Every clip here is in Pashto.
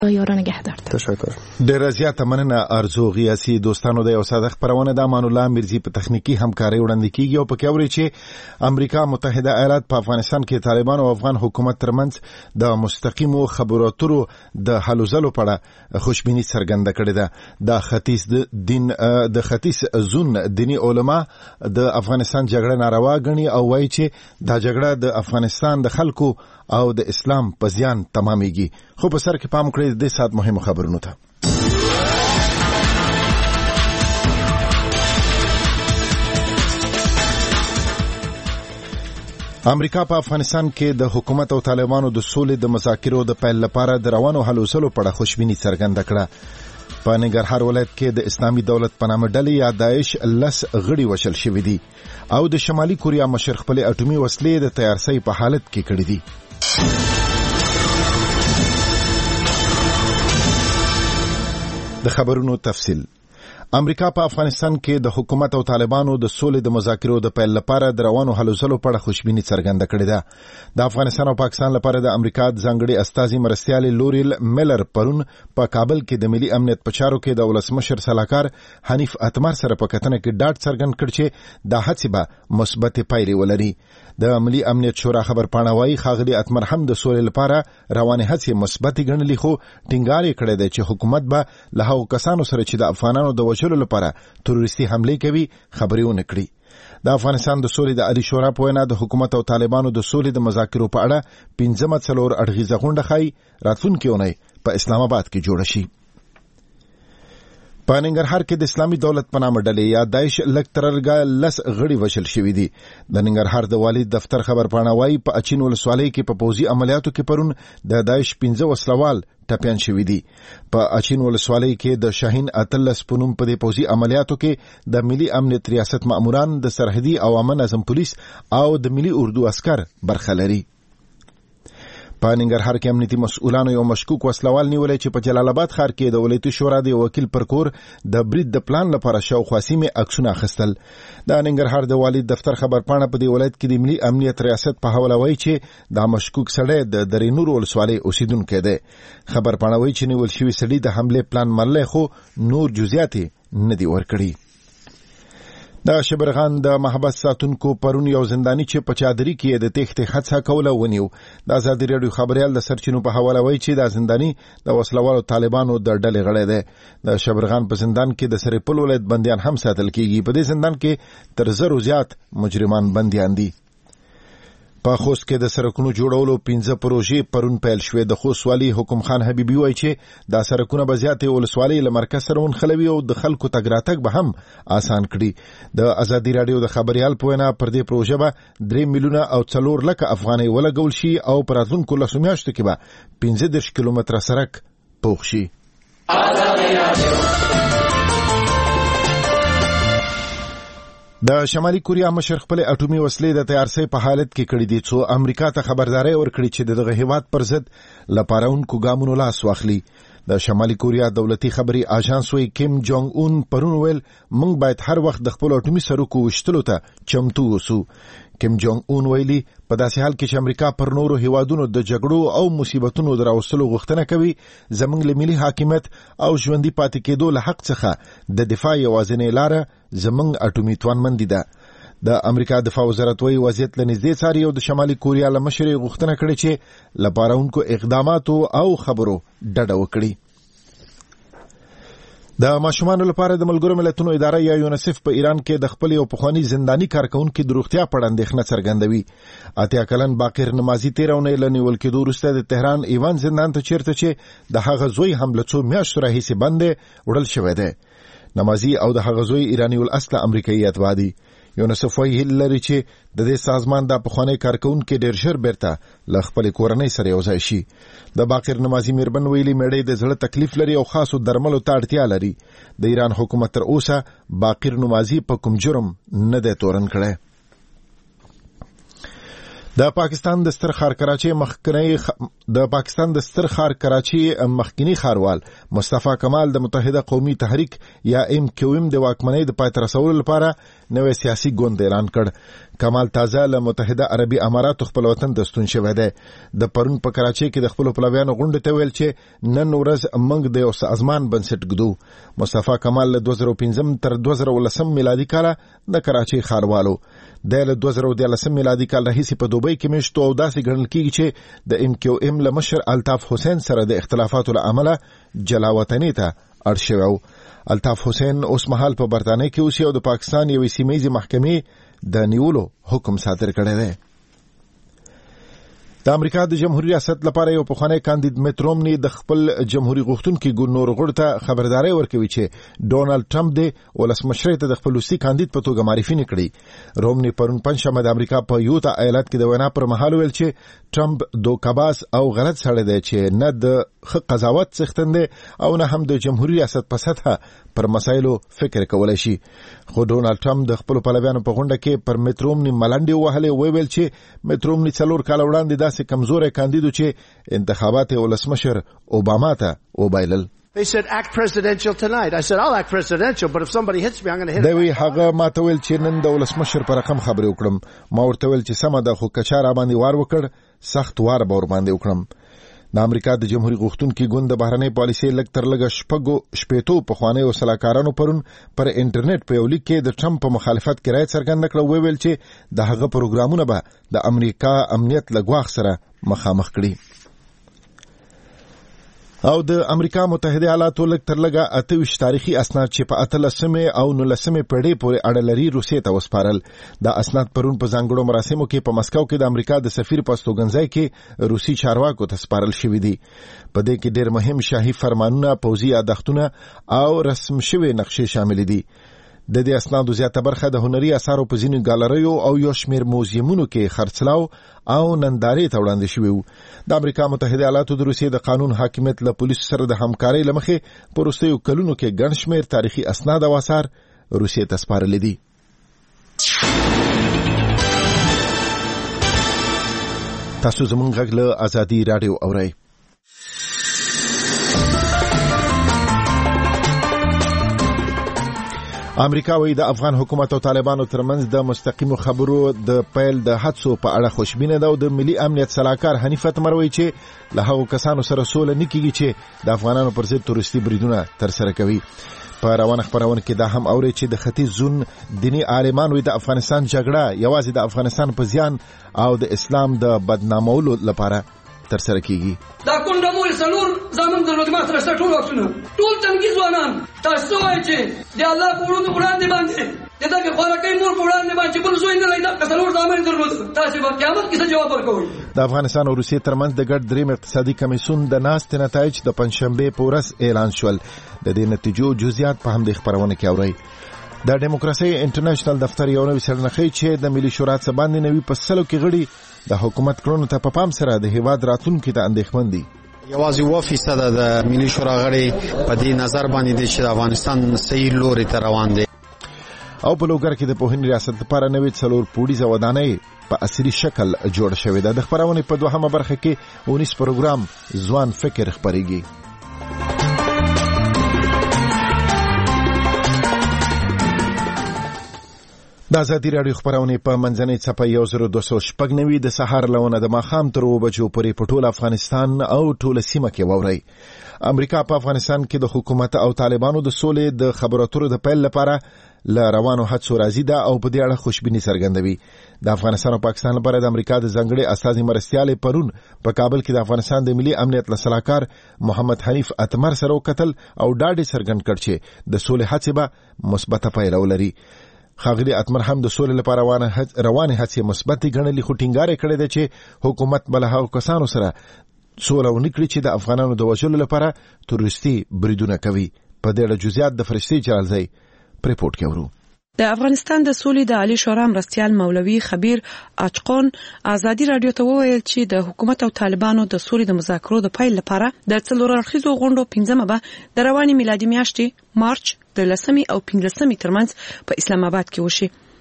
یاره نگهدارتم. تشکر. ډیره زیاته مننه ارزو غیاسی. دوستانو د یو ساده خبرونه د امان الله میرزي په تخنیکی همکاري وړاندې کیږي او په کوري چې امریکا متحده ایالات په افغانستان کې طالبان او افغان حکومت ترمنځ د مستقیمو خبرو اترو د حل زلو په اړه خوشبینی څرګنده کړې ده. د ختیځ زون دینی علما د افغانستان جګړه ناروا ګڼي او وایي چې دا جګړه د افغانستان د خلکو او د اسلام په زیان تمامېږي. خو په سر کې پام کړئ د سات مهمه خبرونو ته. امریکا په افغانستان کې د حکومت او طالبانو د سولې د مذاکرو د پیل لپاره د روانو حل وسلو په اړه خوشبیني څرګنده کړه. په ننګرهار ولایت کې د اسلامي دولت په نامه ډلې یا داعش 10 غړي وشل شوي دي او د شمالي کوریا مشر خپل اټومي وسلې د تیارسۍ په حالت کې کړې دي. د خبرونو تفصیل. امریکا په افغانستان کې د حکومت او طالبانو د سولې د مذاکرو د پیل لپاره د روانو حل وسلو په اړه خوشبیني څرګنده کړې ده. د افغانستان او پاکستان لپاره د امریکا د ځانګړي استازي مرستیال لوریل میلر پرون په کابل کې د ملي امنیت په چارو کې د ولسمشر سلاکار حنیف اتمر سره په کتنه کې ډاډ څرګند کړ چې د هڅې به مثبت پایلې ولري. د ملي امنیت شورا خبر پاڼوي خاغلی اتمر هم د سولې لپاره روانه هڅې مثبت ګڼلې، خو ټینګار یې کړی دی چې حکومت به له هغو کسانو سره چې د افغانانو د وژلو لپاره تروریستي حملې کوي خبرې ونه کړي. د افغانستان د سولې د عالی شورا په وینا د حکومت او طالبانو د سولې د مذاکرو په اړه 15 څلور اړخیزه غونډه ښایي راتلونکې اونۍ په اسلام آباد کې جوړه شي. په ننګرهار کې د اسلامي دولت په نامه ډلې یا داعش لږ تر لږه 10 غړي وشل شوي دي. د ننګرهار د والي دفتر خبر پاڼوي په اچین ولسوالۍ کې په پوځي عملیاتو کې پرون د داعش 15 وسلوال ټپيان شوي دي. په اچین ولسوالۍ کې د شاهین اتلس په نوم په دې پوځي عملیاتو کې د ملي امنیت ریاست ماموران، د سرحدي او امن نظم پولیس او د ملي اردو عسكر برخه لري. په ننګرهار کې امنیتي مسؤلانو یو مشکوک وسلوال نیولای چې په جلال آباد ښار کې د ولایتي شورا د وکیل پر کور د برید د پلان لپاره شاوخوا سیمې عکسونه اخیستل. د ننګرهار د والي دفتر خبر پاڼه په دې ولایت کې د ملي امنیت ریاست په حواله وایي چې دا مشکوک سړی د درې نور ولسوالۍ اوسیدونکی دی. خبر پاڼه وایي چې نیول شوی سړی د حملې پلان مرلی، خو نور جزئیات نه دي ورکړي. د شبرغان د محبس ساتونکو پرون یو زنداني چې په چادري کې د تېښتې هڅه کوله ونیو. د ازادي راډیو خبريال د سرچینو په حواله وایي چې دا زنداني د وسلوالو طالبانو د ډلې غړی دی. د شبرغان په زندان کې د سرپل ولایت بندیان هم ساتل کیږي. په دې زندان کې تر 100 زیات مجرمان بندیان دي. په خوست کې د سړکونو جوړولو 15 پروژې پرون پیل شوې. د خوست والي حکم خان حبیبي وایي چې دا سړکونه به زیاتې ولسوالۍ له مرکز سره ونښلوي او د خلکو تګ راتګ به هم آسان کړي. د ازادي راډیو د خبريال په وینا پر دې پروژه به 3 میلیونه او 4 لک افغانۍ ولګول شي او پر راتلونکو 10 میاشتو کې به 15 کیلومتره سړک پوخ شي. د شمالي کوریا مشر خپل اټومي وسلې د تیارسۍ په حالت کې کړې دي، څو امریکا ته خبرداري ورکړي چې دغه هیواد پر ضد لپارونکو ګامونو لاس واخلي. د شمالي کوریا دولتي خبري آژانس وی کیم جونګ اون پرون ویل موږ باید هر وخت د خپل اټومي سرکو وشتلو ته چمتو اوسو. کیم جونګ اون ویلي په داسې حال کې چې امریکا پر نورو هیوادونو د جګړو او مصیبتونو دراوستلو غوښتنه کوي، زموږ له ملي حاکمیت او ژوندۍ پاتې کېدو له حق څخه د دفاع یوازینۍ لاره زموږ اټومي توانمندي ده. د امریکا دفاع وزارت وی وضعیت له نږدې څاري او د شمالي کوریا له مشر غوښتنه کړې چې لپارونکو اقداماتو او خبرو ډډه وکړي. د ماشومانو لپاره د ملګرو ملتونو اداره یا یونیسف په ایران کې د خپل یو پخوانی زنداني کارکونکو د روغتیا په اړه اندېښنه څرګندوي. 8 کلن باقر نمازي 13 اونۍ له نیول کېدو وروسته د تهران ایوان زندان ته چیرته چې د هغه زوی هم له څو میاشتو راهیسې بندې وړل شوی دی. نمازي او د هغه زوی ایراني الاصل امریکایي اتباع دي. یونیسف وایي لري چې د دې سازمان د پخوانی کارکونکو ډېر ژر بیرته له خپل کورنۍ سره یو ځای شي. د باقر نمازي میربن ویلي مېړی د زړه تکلیف لري او خاصو درملو ته اړتیا لري. د ایران حکومت تر اوسه باقر نمازي په کوم جرم نه دی تورن کړی. د پاکستان د ستر ښار کراچي مخکنی ښاروال مصطفی کمال د متحده قومي تحریک یا MQM د واکمنۍ د پای ته رسولو لپاره نوې سیاسي ګوند اعلان کړ. کمال تازه له متحده عربي اماراتو خپل وطن ته ستون شوی دی. د پرون په کراچۍ کې د خپل پلویانو غونډې ته ویل چې نن ورځ موږ د یو سازمان بنسټ ږدو. مصطفی کمال له 2015 تر 2019 میلادي کال د کراچۍ ښاروالو. د 2013 میلادي کال راهیسې په دوبۍ کې میشتو او داسې ګڼل کېږي چې د ام کیو ام له مشر الطاف حسین سره د اختلافاتو له امله جلا وطنۍ ته اړ شوی و. الطاف حسین اوس مهال په برطانیه کې اوسي او د پاکستان یوې سیمه محکمې د نیولو حکم صادر کړی دی. د امریکا د جمهوریت ریاست لپاره یو پخوانی کاندید میت رومني د خپل جمهوریت غوښتونکي ګورنر غړو ته خبرداري ورکوي چې ډونالد ټرمپ د ولسمشر ته د خپل روسي کاندید په توګه معرفي نکړي. رومني پرون پنځشنبه د امریکا په یوتا ایالت کې د وینا پر مهال ویل چې ټرمپ دوکباز او غلط سړی دی چې نه د قضاوت څښتن دی او نه هم د جمهوریت ریاست په سطحه پر مسایلو فکر کولای شي. خو ډونالد ټرمپ د خپل پلویانو په غونډه کې پر میت رومني ملنډې وهلې ویل چې میت رومني 4 کال وړاندې داسې کمزوري کاندیدو چې انتخابات ولسمشر اوباما ته وبایلل. They said act presidential tonight. I said I'll act presidential, but if somebody hits me I'm going to hit him. دوی هغه ماته ویل چې نن د ولسمشر پر رقم خبرې وکړم. ما ورته ویل چې سمه ده خو کچاره باندې وار وکړ سخت وار به ور باندې وکړم. د امریکا د جمهوریت غوښتونکي ګوند د بهرنۍ پالیسۍ لږ تر لږه شپېتو پخوانیو سلاکارانو پرون پر انټرنیټ په یو لیک کې د ټرمپ په مخالفت کې رایه څرګنده کړه. ویل چې د هغه پروګرامونه به د امریکا امنیت له ګواښ سره مخامخ کړي. او د امریکا متحده ایالاتو لږ تر لږه 28 تاریخي اسناد چې په 18مې او 19مې پیړۍ پورې اړه لري روسیې ته وسپارل. دا اسناد پرون په ځانګړو مراسمو کې په مسکو کې د امریکا د سفیر په استوګنځای کې روسي چارواکو ته سپارل شوي دي. په دې کې ډېر مهم شاهي فرمانونه، پوځي یادښتونه او رسم شوي نقشې شامل دي. د دې اسنادو زیاته برخه د هنري اثارو په ځینو ګالریو او یو شمېر موزیمونو کې خرڅلاو او نندارې ته وړاندې شوي وو. د امریکا متحده ایالاتو د روسیې د قانون حاکمیت له پولیسو سره د همکارۍ له مخې په وروستیو کلونو کې ګڼ شمېر تاریخي اسناد او اثار روسیې ته سپارلي دي. تاسو زموږ غږ له ازادي راډیو اورئ. امریکا وایي د افغان حکومت او طالبانو ترمنځ د مستقیمو خبرو د پیل د هڅو په اړه خوشبینه ده او د ملي امنیت سلاکار حنیف اتمر وایي چې له هغو کسانو سره سوله نه کیږي چې د افغانانو پر ضد تروریستي بریدونه ترسره کوي. په روانه خبرونه کې دا هم اوري چې د ختیځ زون دینی عالمان وایي د افغانستان جګړه یوازې د افغانستان په زیان او د اسلام د بدنامولو لپاره ترسره کیږي. دا کونډه مو سلور زمون د لوګما سره ټول وختونه ټول څنګه ځوانان تاسو وایي چې د الله په وړاندې باندې دغه خوراکي مور په وړاندې باندې بل زوی نه لایدا کسلور زمون درلود تاسو په قیامت کې څه جواب ورکوئ. د افغانستان او روسیې ترمنځ د ګډ دریم اقتصادي کمیسیون د ناستې نتایج د پنځشنبه په ورځ اعلان شول. د دې نتیجو جزئیات په همدې خبرونه کې اورئ. د ډیموکراسي انټرنیشنل دفتر یو نوې څېړنه ښیي چې د ملي شورا څخه باندې نوي په سلو کې غړي د حکومت کړنو ته په پام سره د هیواد راتلونکي ته اندېښمن دي. یوازې 2% د ملي شورا غړي په دې نظر باندې دي چې افغانستان صحیح لوري ته روان دي. او په لوګر کې د پوهنې ریاست لپاره نوې 4 پوړیزه ودانۍ په عصري شکل جوړ شوې ده. د خبرونې په دوهمه برخه کې 19 پروګرام ځوان فکر خبريږي. د ازادي راډیو خبرونه په منځنۍ صفحه 1290 د سهار لونه د ماښام تر 2 بجو پورې په ټول افغانستان او ټول سیمه کې ووري. امریکا په افغانستان کې د حکومت او طالبانو د سولې د خبرو اترو د پیل لپاره ل روانو هڅو راضي ده او په دې اړه خوشبیني څرګندوي. د افغانستان او پاکستان لپاره د امریکا د ځنګړي استازي مرستيال پرون په کابل کې د افغانستان د ملي امنیت لسلاکار محمد حنیف اتمر سره وکتل او ډاډ څرګند کړ چې د سولې هڅې به مثبته پایله ولري. خاغلی اتمر هم د سولې لپاره روانه هڅې مثبت غنلې خو ټینګار کړی دی چې حکومت بل هغه کسانو سره سوله ونکړي چې د افغانانو د وژلو لپاره تروریستي بریدونه کوي. په دې اړه جزئیات د فرشتي جلالزی ریپورت کوي. د افغانستان د سولې د عالی شورا مرستيال مولوي خبیر اچقون ازادي رادیو ته وویل چې د حکومت او طالبانو د سولې د مذاکرو د پیل لپاره د څلور اړخیزو غونډو 15مه به د رواني میلادي میاشتې مارچ د 10 او 15 ترمنځ په اسلام آباد کې وشي.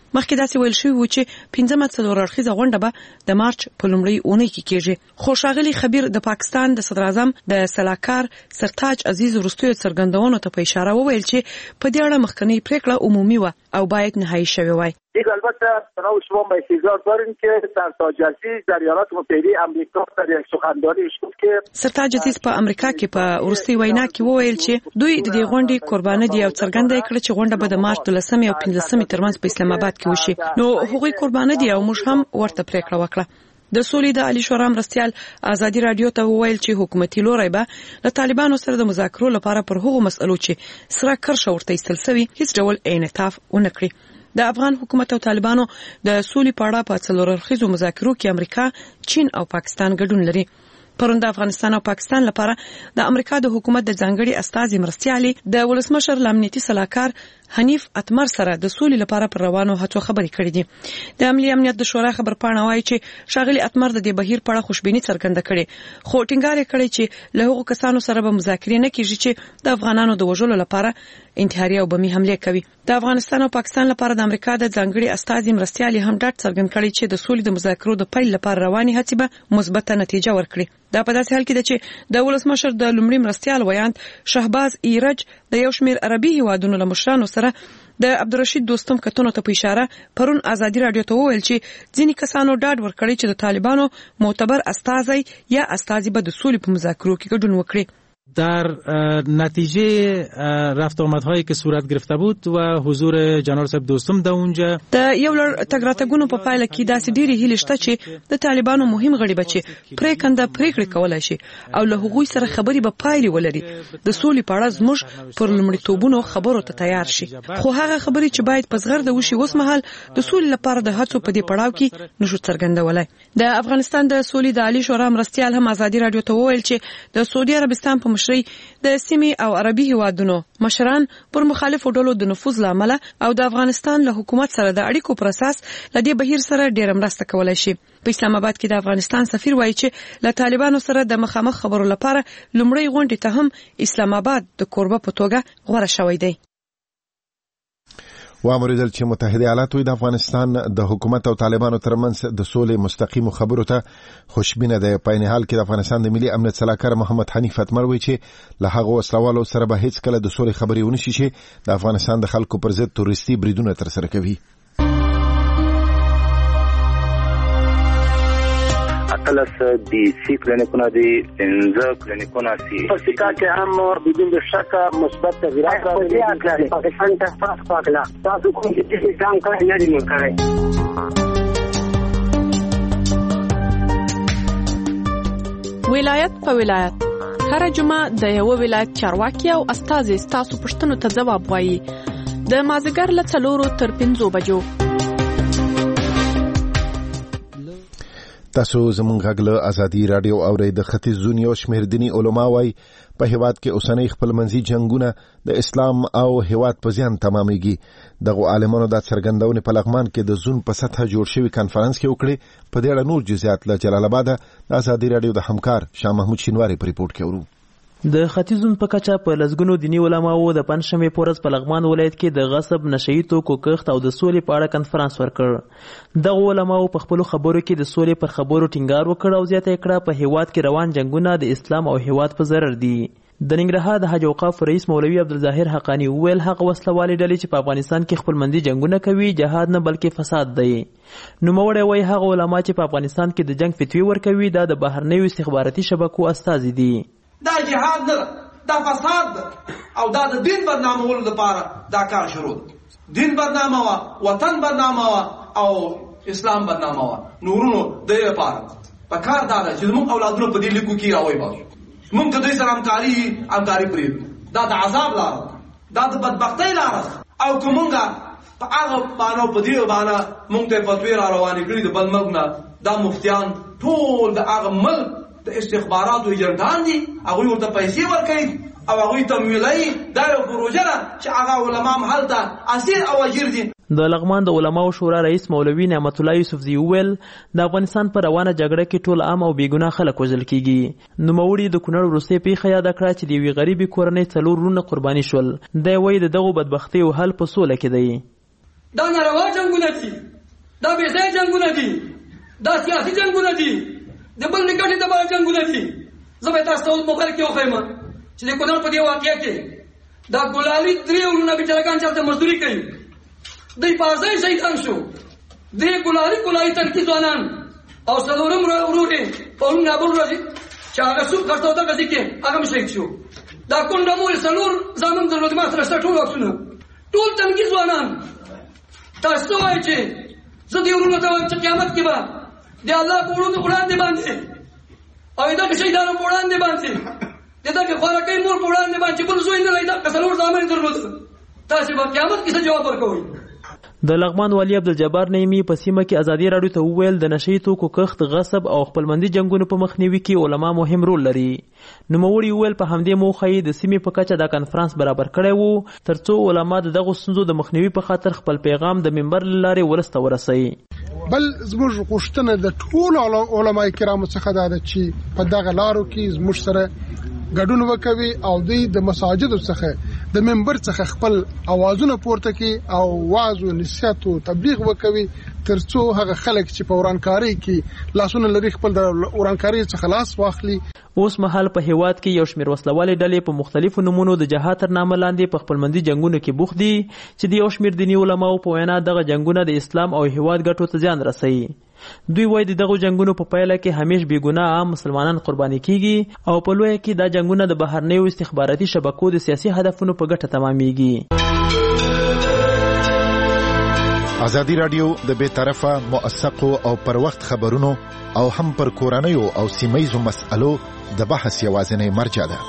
مخکې داسې ویل شوی و چې 15مه څلوراړخیزه غونډه به د مارچ په لومړۍ اونۍ کې کېږي. خو ښاغلي خبیر د پاکستان د صدر اعظم د سلاکار سرتاج عزیز وروستیو څرګندونو ته په اشاره وویل چې په دې اړه مخکنی پریکړه عمومي و او باید نهایی شوی وای. دیگه البته تنها شما به انتظار داریم که سرتاج عزیز در ایالات متحده آمریکا در یک سخنرانی گفت که سرتاج عزیز په امریکا کې په وروستي وینا کې وویل چې دوی د دې غونډې قرباني دي او څرګنده کړ چې غونډه به د مارچ 13 او 15 ترمنځ په اسلام آباد کې وشي. نو هغوی قرباني دي او موږ هم ورته پریکړه وکړه. د سولې د علي شورا مرستیال ازادي رادیو ته وویل چې حکومتي لوري به له طالبانو سره د مذاکرو لپاره پر هغو مسئلو چې سره کرښه ورته ایستل شوی هیڅ ډول انعطاف ونه کړي. د افغان حکومت او طالبانو د سولې په اړه په څلورړخیزو مذاکرو کې امریکا، چین او پاکستان ګډون لري. پرون د افغانستان او پاکستان لپاره د امریکا د حکومت د ځانګړي استازي مرستیالي د ولسمشر امنیتي سلاکار حنیف اتمر سره د سولې لپاره پر روانو هڅو خبرې کړې دي. د عملی امنیت د شورا خبرپاڼه وايي چې شاغلي اتمر د دې بهیر په اړه خوشبیني څرګنده کړې، خو ټینګار یې کړی چې له هغو کسانو سره به مذاکرې نه کیږي چې د افغانانو د وژلو لپاره انتحاري او بمي حمله کوي. د افغانستان او پاکستان لپاره د امریکا د ځانګړي استازي مرستیالي هم ډاډ څرګند کړی چې د سولې د مذاکرو د پیل لپاره رواني هڅې به مثبت نتیجه ورکړي. دا په داسې حال کې ده چې د ولسمشر د لومړي مرستیال ویاند شهباز ایرج د یو شمېر عربي هیوادونو له مشرانو سره د عبدالرشید دوستم کتونو ته په اشاره پرون ازادي رادیو ته وویل چې ځینې کسانو ډاډ ورکړی چې د طالبانو معتبر استازی یا استازی به د سولې په مذاکرو کې ګډون وکړي. در نتیجه رفت آمدهایی که صورت گرفته بود و حضور جناب صاحب دوستم در اونجا د یو لړ تګ راتګونو په پایله کې داسې ډېرې هیلې شته چې د طالبانو مهم غړي به چې پرېکنده پریکړې کولای شي او له هغوی سره خبرې به پایلې ولري. د سولې په اړه زموږ پر لومړیتوبونو خبرو ته تیار شي، خو هغه خبرې چې باید په زغرده وشي اوس مهال د سولې لپاره د هڅو په دې پړاو کې نشو څرګندولای. د افغانستان د سولې د علي شورا مرستیال هم ازادي رادیو ته وویل چې د سعودي عربستان په مشرۍ د سیمې او عربي هیوادونو مشران پر مخالفو ډلو د نفوذ لامل او د افغانستان له حکومت سره د اړیکو پر اساس لدې بهیر سره ډېر مرسته کولای شي. په اسلام آباد کې د افغانستان سفیر وایي چې له طالبانو سره د مخامخ خبرو لپاره لومړی غونډې ته هم اسلام آباد د کوربه په توګه غوره شوی دی. وامریدل چې متحده ایالات د افغانستان د حکومت او طالبانو ترمنځ د سولې مستقیم خبرو ته خوشبینه ده. په عین حال کې د افغانستان د ملي امنیت سلاکار محمد حنیف اتمر وایي چې له هغه وسلوالو سره به هیڅ کله د سولې خبرې ونه شي چې د افغانستان د خلکو پر ضد تروریستي بریدونه ترسره کوي. اتلس دی سی کلینیکونه دی، 15 کلینیکونه سی پسیکا کې هم بدون شک مثبت تغیرات راغلي دي. پاکستان ته پاکلا تاسو کوم چې ځان کار نه دی کړی. ولایت په ولایت هر جمعه د یو ولایت چارواکي او استازي تاسو پښتنو ته جواب وایي د مازیګر له 4 تر 5 بجو. تاسو زمونږ غږ له ازادي رادیو اورئ. د ختیځ زون یو شمېر دیني علما وایي په هیواد کې اوسنۍ خپلمنځي جنگونه د اسلام او هیواد په زیان تمامېږي. دغه عالمانو د څرګندونې په لغمان کې د زون په سطح جوړ شوی کانفرنس کې وکړي. په دې اړه نور جزئیات له جلال آباد د ازادي رادیو د همکار شاه محمود شینواری په ریپورت کې ورو. د ختیځون په کچه په لزګونو دینی علماو د پنځشنبه پورز په لغمان ولایت کې د غصب نشئی توکو کښت او د سولې په اړه کانفرنس ورکړ. دغه علماو په خپل خبرو کې د سولې پر خبرو ټینګار وکړ او زیاته کړه په هیواد کې روان جنگونه د اسلام او هیواد په ضرر دي. د ننګرهار د حج اوقاف رئیس مولوي عبدالظاهر حقانی ویل هغه وسلوالې ډلې چې په افغانستان کې خپل منځي جنگونه کوي جهاد نه بلکې فساد دی. نو موړی وایي هغه علما چې په افغانستان کې د جنگ فتوی ورکوي دا د بهرنیو استخباراتي شبکو استازي دي. دا جهاد نه دا فساد او دا د دین برنامهولو لپاره دا کار شروع دین برنامه وا وطن برنامه وا او اسلام برنامه وا نورونو د لپاره په کار دا چې موږ اولادونو په دې لیکو کې راوي باسو. موږ د دې سره همکاري پرې دا د عذاب لار دا د بدبختی لار او کومه په هغه باندې په دې باندې موږ ته فتوی را روانې کړې د بل ملک نه دا مفتیان ټول د هغه ملک د استخباراتو ایجنټان دي هغه ورته پیسې ورکوي او هغه ته ویلای دا یو پروژه ده چې هغه علما هم هلته اسیر او اجیر دي. د لغمان د علماو شورا رئیس مولوي نعمت الله یوسفزي ویل د افغانستان پر روانه جګړه کې ټول عام او بیګناه خلک وژل کیږي. نو موړي د کونړ وروستي پیښه یاد کړه چې د یوې غریبي کورنۍ 4 ورونه قرباني شول. دی وایي دغه بدبختي او حل په سوله کې دی. دا ناروا جنگونه دي، دا بې ځایه جنگونه دي، دا سیاسي جنگونه دي، د بل د ګټې دپاره جنگونه دي. زه به تاسو ته اوس موبایل کې وښیم چې د کونړ په دې واقعه کې دا ګلالي 3 ورونه بیچارهګان چې هلته مزدوري کوي، دوی په ځای شهیدان شو. درې ګلالي تنکي ځوانان او څلورم ورور یې پرون نابل ورځې چې هغه څوک خرڅوده غزي کې هغه هم شهید شو. دا کونډه مور څلور زامن درلود، ما سره شته ټول عکسونه، ټول تنکي ځوانان. تاسو وایئ چې زه دې ورونو ته وایم چې قیامت کې به د الله په وړاندې باندې او دغه شهیدانو په وړاندې باندې د دغه خوارکۍ مور په وړاندې باندې بل زوی نه لري، دغه څلور زامن درلود، تاسو به قیامت کې څه جواب ورکوئ؟ د لغمان والي عبدالجبار نعیمي په سیمه کې ازادي راډیو ته وویل د نشئی توکو کښت، غصب او خپلمندي جنگونو په مخنیوي کې علما مهم رول لري. نوموړي وویل په همدې موخه یې د سیمې په کچه دا کنفرانس برابر کړی وو ترڅو علما د دغو ستونزو د مخنیوي په خاطر خپل پیغام د منبر له لارې ولس ته ورسوي. بل زموږ غوښتنه د ټولو علماء کرامو څخه دا ده چې په دغه لارو کې زموږ سره ګډون وکوي او دوی د مساجدو څخه د منبر څخه خپل اوازونه پورته کړي او واعظ او نصیحت او تبلیغ وکوي ترڅو هغه خلک چې په ورانکاري کې لاسونه لري خپل د ورانکاري څخه لاس واخلي. اوس مهال په هیواد کې یو شمېر وسلوالې ډلې په مختلفو نمونو د جهاد تر نامه لاندې په خپلمندي جنگونو کې بوخت دي چې د یو شمېر دیني علماو په وینا دغه جنگونه د اسلام او هیواد ګټو ته زیان رسوي. دوی وایي د دغو جنگونو په پایله کې همیش بې ګناه عام مسلمانان قرباني کیږي او په لویه کې دا جنگونه د بهرنیو استخباراتي شبکو د سیاسي هدفونو په ګټه تمامیږي. ازادي راډیو د بې طرفه، موثقو او پر وخت خبرونو او هم پر کورنیو او سیمهیزو مسألو د بحث یوازینی مرجع ده.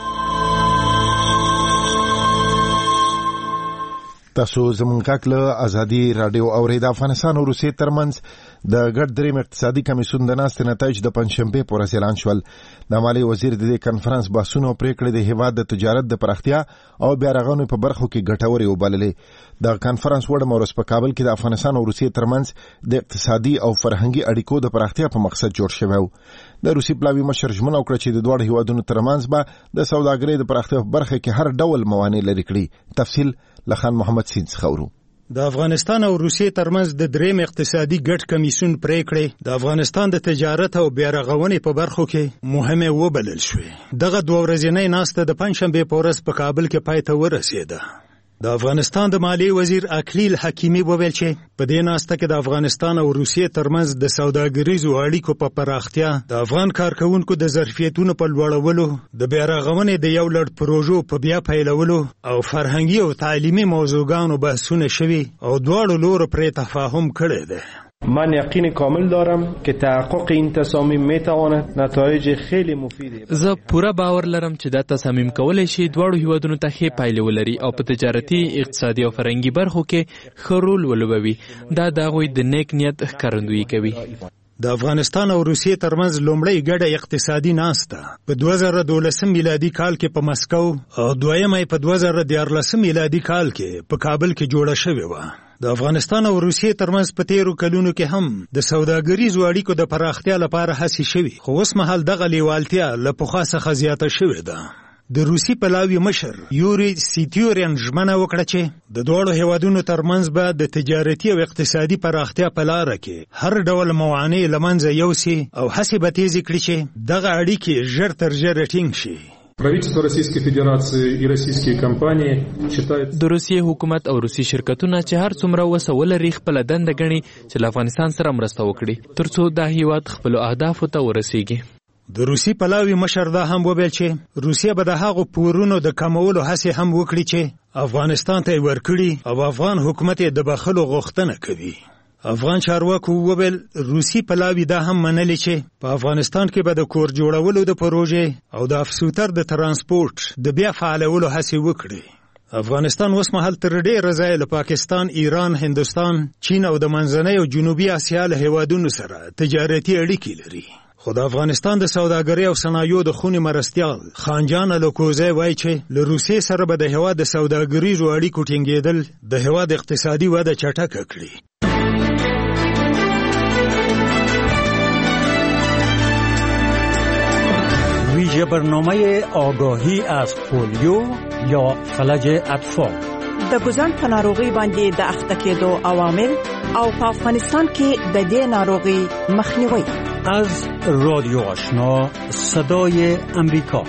تاسو زموږ غږ له ازادي راډیو اورئ. د افغانستان او روسیې ترمنځ د ګډ دریم اقتصادي کمیسیون د ناستې نتایج د پنجشنبې په ورځ اعلان شول. د مالي وزیر د دې کنفرانس بحثونه او پریکړې د هیواد د تجارت د پراختیا او بیا رغونې په برخو کې ګټورې وبللې. د کنفرانس وړم ورځ په کابل کې د افغانستان او روسیې ترمنځ د اقتصادي او فرهنګي اړیکو د پراختیا په مقصد جوړ شوی و. د روسي پلاوي مشر ژمنه وکړه چې د دواړو هیوادونو ترمنځ به د سوداګرۍ د پراختیا په برخه کې هر ډول موانع لرې کړي. تفصیل لخان محمد سید خورو. د افغانستان او روسیې ترمنځ د دریم اقتصادي ګډ کمیسیون پریکړې د افغانستان د تجارت او بیا رغونې په برخو کې مهمه وبلل شوې. دغه دوه ورځنۍ ناسته د پنجشنبې په ورځ په کابل کې پای ته ورسېده. د افغانستان د مالیې وزیر اکلیل حکیمي وویل چې په دې ناسته کې د افغانستان او روسیې ترمنځ د سوداګریزو اړیکو په پراختیا، د افغان کارکونکو د ظرفیتونو په لوړولو، د بیا رغونې د یو لړ پروژو په بیا پیلولو او فرهنګي او تعلیمي موضوعګانو بحثونه شوي او دواړو لورو پرې تفاهم کړی دی. من یقین کامل دارم که تحقق این تصامیم میتواند نتایج خیلی مفیدی. زه پوره باور لرم چې دا تصامیم کولای شي دواړو هیوادونو ته ښې پایلې ولري او په تجارتي، اقتصادي او فرهنګي برخو کې ښه رول ولوبوي. دا د هغوی د نیک نیت ښکارندویي کوي. د افغانستان او روسیې ترمنځ لومړی ګډه اقتصادي ناسته په 2012 میلادي کال کې په مسکو او دویمه په 2014 میلادي کال کې په کابل کې جوړه شوې وه. د افغانستان او روسیې ترمنځ په تیرو کلونو کې هم د سوداګریزو اړیکو د پراختیا لپاره هڅې شوي، خو اوس مهال دغه لیوالتیا له پخوا څخه زیاته شوې ده. د روسي پلاوي مشر یوري سیتیورین ژمنه وکړه چې د دواړو هیوادونو ترمنځ به د تجارتي او اقتصادي پراختیا په لاره کې هر ډول موانع له منځه یوسي او هڅې به تیزې کړي چې دغه اړیکې ژر تر ژره ټینګ شي. Правительство Российской Федерации и российские компании считают د روسیې حکومت او روسي شرکتونه چې هر څومره وسه ولري خپل دنده ګڼي چې له افغانستان سره مرسته وکړي ترڅو دا هیواد خپل اهدافو ته ورسیږي. د روسي پلاوي مشر دا هم وویل چې روسیه به د هغو پورونو د کمولو هڅې هم وکړي چې افغانستان ته یې ورکړي او افغان حکومت یې د بخښلو غوښتنه کوي. افغان چارواکو وویل روسي پلاوي دا هم منلي چې په افغانستان کې به د کور جوړولو د پروژې او د افسوتر د ترانسپورت د بیا فعالولو هڅې وکړي. افغانستان اوس مهال تر ډېره ځایه له پاکستان، ایران، هندوستان، چین او د منځنۍ او جنوبي اسیا له هیوادونو سره تجارتي اړیکې لري. خو د افغانستان د سوداګرۍ او صنایعو د خونې مرستیال خانجان الوکوزی وایي چې له روسیې سره به د هیواد د سوداګریزو اړیکو ټینګېدل د هیواد اقتصادي وده چټکه کړي. ویژه برنامه آگاهی از پولیو یا فلج اطفال. د ګوزن په ناروغي باندې د اخته کېدو عوامل او په افغانستان کې د دې ناروغي مخنیوي. از رادیو آشنا صدای امریکا.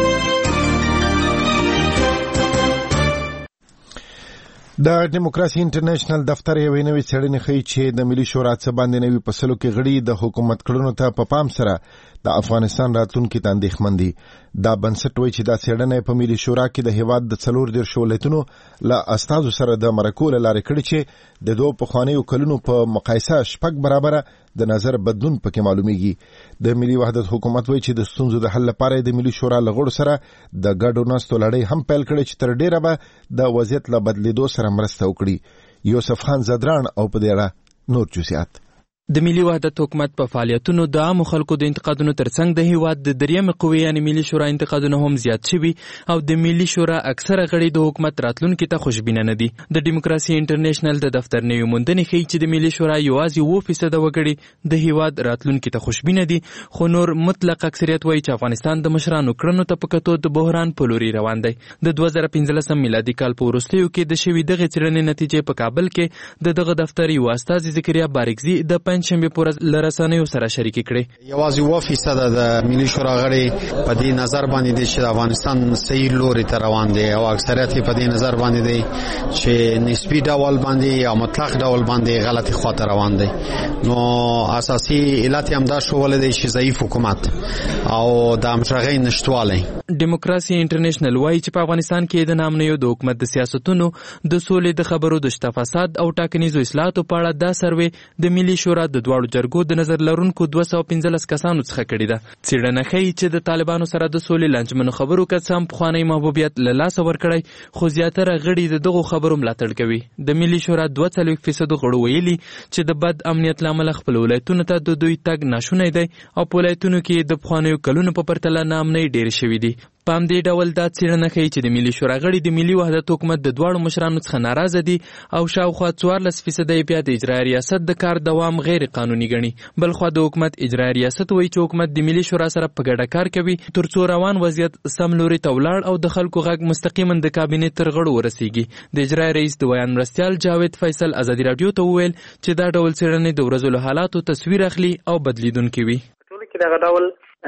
د ډیموکراسي انټرنیشنل دفتر یوې نوې څېړنې ښیي چې د ملي شورا څخه باندې نوي فصلو کې غړي د حکومت کړنو ته په پام سره د افغانستان راتلونکي ته اندېښمن دي. دا بنسټ وایي چې دا څېړنه په ملي شورا کې د هیواد د 14 ولایتونو له استازو سره د مرکو له لارې کړې چې د دوه پخوانیو کلونو په مقایسه 6 برابره د نظر بدلون پکې معلومیږي. د ملي وحدت حکومت وایي چې د ستونزو د حل لپاره د ملي شورا له غړو سره د ګډو ناستو لړۍ هم پیل کړې چې تر ډیره به د وضعیت له بدلیدو سره مرسته وکړي. یوسف خان زدران او په دې اړه نور جزئیات. د ملي وحدت حکومت په فعالیتونو د عامو خلکو د انتقادونو ترڅنګ د هیواد د دریمې قوې یعنی ملي شورا انتقادونه هم زیات شوي او د ملي شورا اکثره غړي د حکومت راتلونکي ته خوشبینه نه دي. د ډیموکراسي انټرنیشنل د دفتر نوې موندنې ښیي چې د ملي شورا یوازې 9% وګړي د هیواد راتلونکي ته خوشبینه دي، خو نور مطلق اکثریت وایي چې افغانستان د مشرانو کړنو ته په کتو د بحران په لوري روان دی. د 2015 میلادي کال په وروستیو کې د شوي دغه څېړنې نتیجې په کابل کې د دغه دفتر یو استازي ذکریا بارکزي د پنځشنبې په ورځ رسنیو سره شریک کړي. یوازې 9% د ملي شورا غړي په دې نظر باندې دي چې افغانستان صحیح لوري ته روان دی او اکثریت په دې نظر باندې دي چې نسبی ډول باندې یا مطلق ډول باندې غلطي خاطر روان دی. نو اساسي علت هم دا شوول دی چې ضعیف حکومت او د همغږۍ نشټوالی. ډیموکراسي انټرنیشنل وایي چې په افغانستان کې د نامنیو د حکومت د سیاستونو د سولې د خبرو د شته فساد او ټاکنیزو اصلاحاتو په اړه دا سروې د ملي شورا د دواړو جرګو د نظر لرونکو 215 کسانو څخه کړې ده. څېړنه ښیي چې د طالبانو سره د سولې لانجمنو خبرو که هم پخوانی محبوبیت له لاسه ورکړی، خو زیاتره غړي د دغو خبرو ملاتړ کوي. د ملي شورا 42% غړو ویلي چې د بد امنیت له امله خپل ولایتونو ته د دوی تګ ناشونی دی او په ولایتونو کې د پخوانیو کلونو په پرتله ناامنۍ ډېرې شوي دي. په همدې ډول دا څېړنه ښیي چې د ملي شورا غړي د ملي وحدت حکومت د دواړو مشرانو څخه ناراضه دي او شاوخوا 14% بیا د اجرایي ریاست د کار دوام غیر قانوني ګڼي. بلخوا د حکومت اجرایي ریاست وایي چې حکومت د ملي شورا سره په ګډه کار کوي ترڅو روان وضعیت سم لوري ته ولاړ او د خلکو غږ مستقیما د کابینې تر غړو ورسیږي. د اجرایي رئیس د بیان مرستیال جاوید فیصل ازادي رادیو ته وویل چې دا ډول څېړنې د ورځو له حالاتو تصویر اخلي او بدلیدونکي وي. ټول کې دغه ډول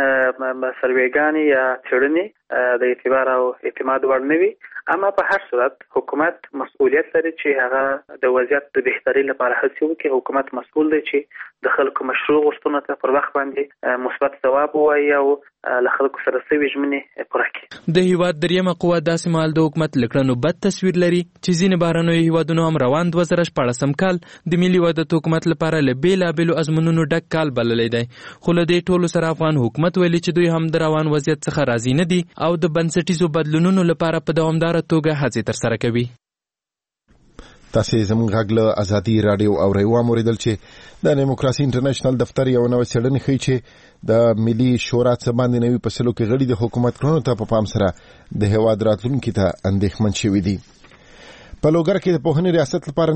سروېګانې یا څېړنې د اعتبار او اعتماد وړ نه وي، اما په هر صورت حکومت مسؤلیت لري چې هغه د وضعیت د بهترۍ لپاره هڅې وکړي. حکومت مسؤل دی چې د خلکو مشروع غوښتنو ته پر وخت باندې مثبت ځواب ووایي او له خلکو سره سوي ژمنې پوره کړي. د هیواد دریمه قوه داسې مهال د حکومت له کړنو بد تصویر لري چې ځینې بهرنیو هیوادونو هم روان 2014 کال د ملي وحدت حکومت لپاره له بېلابېلو ازمونونو ډک کال بللی دی، خو له دې ټولو سره افغان حکومت ویلي چې دوی هم د روان وضعیت څخه راضي نه دي او د بنسټیزو بدلونونو لپاره په دوامداره توګه هڅې ترسره کوي. تاسو زموږ غږ له ازادي رادیو او ریوا موریدل چې د ډیموکراسي انټرنیشنل دفتر یو نوې څېړنه ښیي چې د ملي شورا څخه باندې نوي فصلو کې غړي د حکومت کړنو ته په پام سره د هیواد راتلونکي ته اندېښمن شوي دي. په لوګر کې د پوهنې ریاست لپاره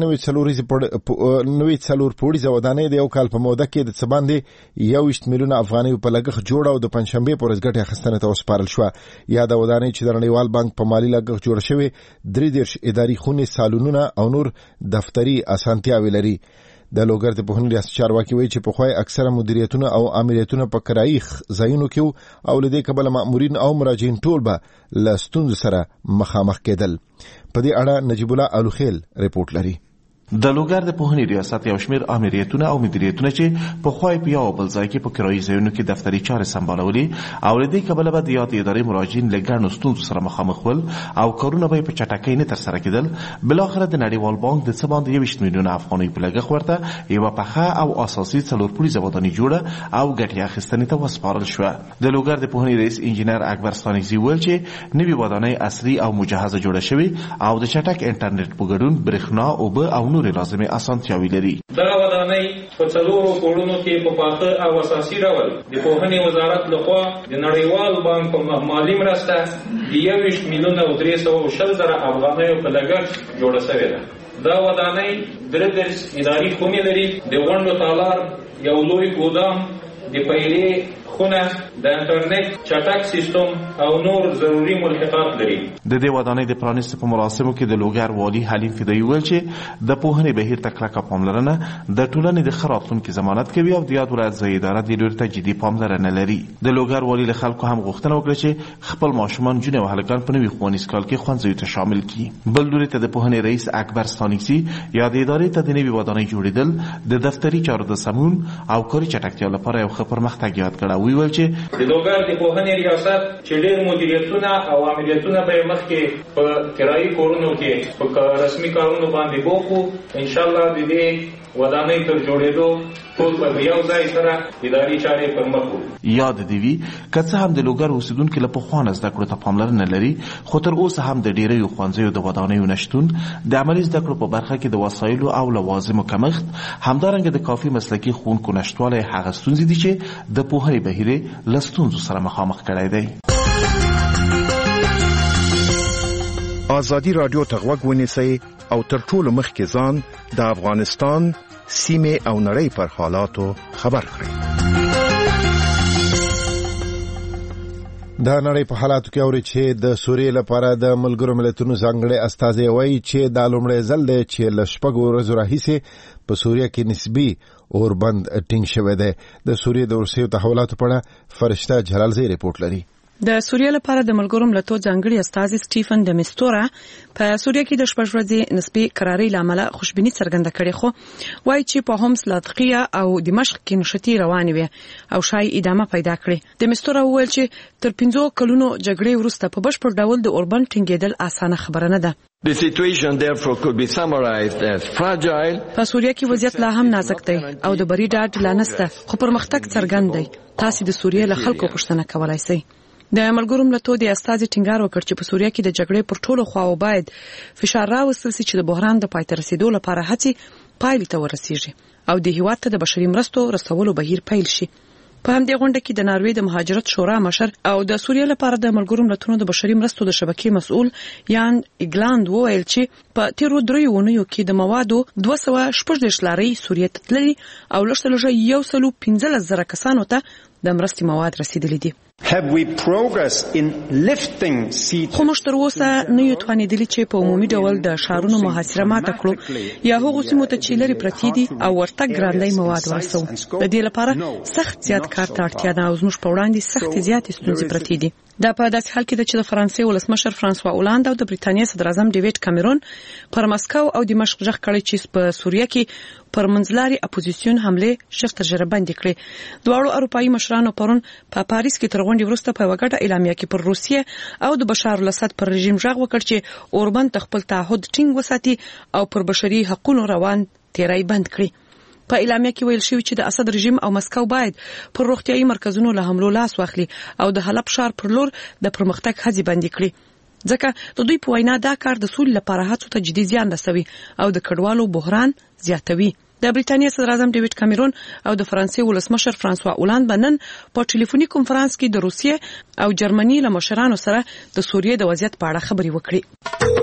نوې 4 پوړیزه ودانۍ د یو کال په موده کې د څه باندې 21 میلیونه افغانۍ په لګښت جوړه او د پنځشنبې په ورځ ګټې اخیستنې ته وسپارل شوه. یا د ودانۍ چې د نړیوال بانک په مالي لګښت جوړه شوې 33 اداري خونې، سالونونه او نور دفتري اسانتیاوې لري. د لوګر د پوهنې ریاست چارواکي وایي چې پخوای اکثره مدیریتونه او امریتونه په کرایي ځایونو کې او لدې کبل مامورین او مراجعین ټول به له ستونزو سره مخامخ کېدل. په دې اړه نجیب الله الوخیل ریپورت لري. د لوګر د پوهنې ریاست یو شمېر امریتونه او مدیریتونه چې په خوای په یو بل ځای کې په کرایي ځایونو کې دفتري چارې سمبالولي او لدې کبل به د یاد ادارې مراجعین له ګڼو ستونزو سره مخامخ ول او کارونه به په چټکۍ نه ترسره کېدل. بلاخره د نړیوال بانک د څه باندې 21 میلیونه افغانۍ په لګښت ورته یوه پخه او اساسي 4 پوړیزه ودانۍ جوړه او ګټې اخیستنې ته وسپارل شوه. د لوګر د پوهنې رئیس انجینر اکبر ستانکزي ویل چې نوې ودانۍ عصري او مجهزه جوړه شوې او د چټک انټرنیټ په ګډون برېښنا، اوبه او نور لازمي اسانتیاوې لري. دغه ودانۍ په 4 پوړونو کې په پاخه او اساسي ډول د پوهنې وزارت لخوا د نړیوال بانک په مالي مرسته د 21 میلیونه او 360 افغانیو په لګښت جوړه شوې ده. دا ودانۍ 33 اداري خونې لري، د غونډو تالار، یو لوی ګودام، د پیلې خونه د انټرنیټ چټک سیستم او نور ضروري ملحقات لري. د دې ودانۍ د پرانیستو په مراسمو کې د لوګر والي حلیم فدایي ویل چې د پوهنې بهیر ته کلکه پاملرنه د ټولنې د ښه راتلونکي ضمانت کوي او د یاد ولایت ځایي اداره دې لوري ته جدي پاملرنه لري. د لوګر والي له خلکو هم غوښتنه وکړه چې خپل ماشومان جونې او هلکان په نوي ښوونیز کال کې ښوونځیو ته شامل کړي. بل لوري ته د پوهنې رئیس اکبر ستانکزي یا د ادارې ته د نوي ودانۍ جوړېدل د دفتري چارو د سمون او کاري چټکتیا لپاره یو ښه پرمختګ یاد کړه. ویل چې د لوګر د پوهنې ریاست چې ډېر مدیریتونه او عملیاتونه به مخکې په کرایي کورونو کې په رسمي کارونو باندې بوکو، ان شاء الله د دې ودانۍ تر جوړېدو ټول په یو ځای سره اداري چارې پر مخ وړو. یاد دی وی که څه هم د لوګر اوسیدونکو له پخوانه زده کړو ته پاملرنه لري، خو تر اوسه هم د ډېرو ښوونځیو د ودانیو نشتون، د عملي زده کړو په برخه کې د وسایلو او لوازمو کمښت، همدارنګه د کافي مسلکي ښوونکو نشتوالی هغه ستونزې دي چې د پوهنې بهیر له ستونزو سره مخامخ کړی دی. ازادي رادیو ته غوږ ونیسئ او تر ټولو مخکې ځان د افغانستان سیمې او نړۍ پر حالاتو خبر کړئ. د نړۍ په حالاتو کې اوري چې د سوریې لپاره د ملګرو ملتونو ځانګړی استازی وایي چې دا لومړی ځل دی چې له 6 ورځو راهیسې په سوریه کې نسبي اوربند ټینګ شوی دی. د سوریې د روسیې تحولاتو په اړه فرشته جلالزی رپورټ لري. د سوریې لپاره د ملګرو ملتونو ځانګړي استازي سټیفن د میستورا په سوریه کې د 6 ورځې نسبي قراري لامل خوشبیني څرګنده کړې، خو وایي چې په هومس، لاذقیه او دمشق کې نشتی روانې وي او شای ادامه پیدا کړې. د میستورا وویل چې تر 5 کلونو جګړې وروسته په بشپړ ډول د اوربند ټینګېدل اسانه خبره نه ده. The situation therefore could be summarized as fragile. په سوریه کې وضعیت لا هم نازک دی او د بری ډاډ لا نشته، خو پرمختګ څرګند دی. تاسو د سوریې له خلکو پوښتنه کولای شئ. د ملګرو ملتونو د استازي ټینګار وکړ چې په سوریه کې د جګړې پر ټولو خواو باید فشار راوستل شي چې د بحران د پای ته رسیدو لپاره هڅې پایلې ته ورسیږي او د هیواد ته د بشري مرستو رسولو بهیر پیل شي. په همدې غونډه کې د ناروې د مهاجرت شورا مشر او د سوریه لپاره د ملګرو ملتونو د بشري مرستو د شبکې مسؤل یان ایګلاند وویل چې په تیرو 3 اونیو کې د موادو 214 لارۍ سوریه ته تللي او لږ 115,000 کسانو ته د مرستې مواد رسیدلي دي. Have we progress in lifting seat؟ خو موږ تر اوسه نه یو توانیدلی چې په عمومي ډول د شهرونو محاصره ماته کړو یا هغو سیمو ته چې لري پرتی دي او ورته ګرانډي مواد ورسو. د دې لپاره سخت زیات کار ته اړتیا ده او زموږ په وړاندې سخت زیات ستونزې پرتی دي. دا په داسې حال کې ده چې د فرانسې ولسمشر فرانسوا اولاند او د بریتانیا صدر اعظم ډیوډ کامرون پر مسکو او دمشق ژغ کړی چې په سوریه کې پر منځلاري اپوزیسیون حمله ژر تجربه بندي کړي. دواړو اروپایي مشرانو پرون په پاریس کې تر غونډې وروسته په وګړه اعلامیه کې پر روسیه او د بشار الاسد پر رژیم ژغ وکړ چې اوربند خپل تعهد ټینګ وساتي او پر بشري حقوقو روان تیرای بند کړي. په اعلامیه کې ویل شوی چې د اسد رژیم او مسکو باید پر روغتيایي مرکزونو له حملو لاس واخلي او د حلب ښار پر لور د پرمختګ هڅې بندي کړي، ځکه د دوی په وینا دا کار د سولې لپاره هڅو ته جدي زیان رسوي او د کډوالو بحران زیاتوي. د بریتانیا صدر اعظم ډیوډ کامرون او د فرانسې ولسمشر فرانسوا اولاند بنن په ټلیفوني کنفرانس کې د روسیې او جرمني له مشرانو سره د سوریې د وضعیت په اړه خبرې وکړي.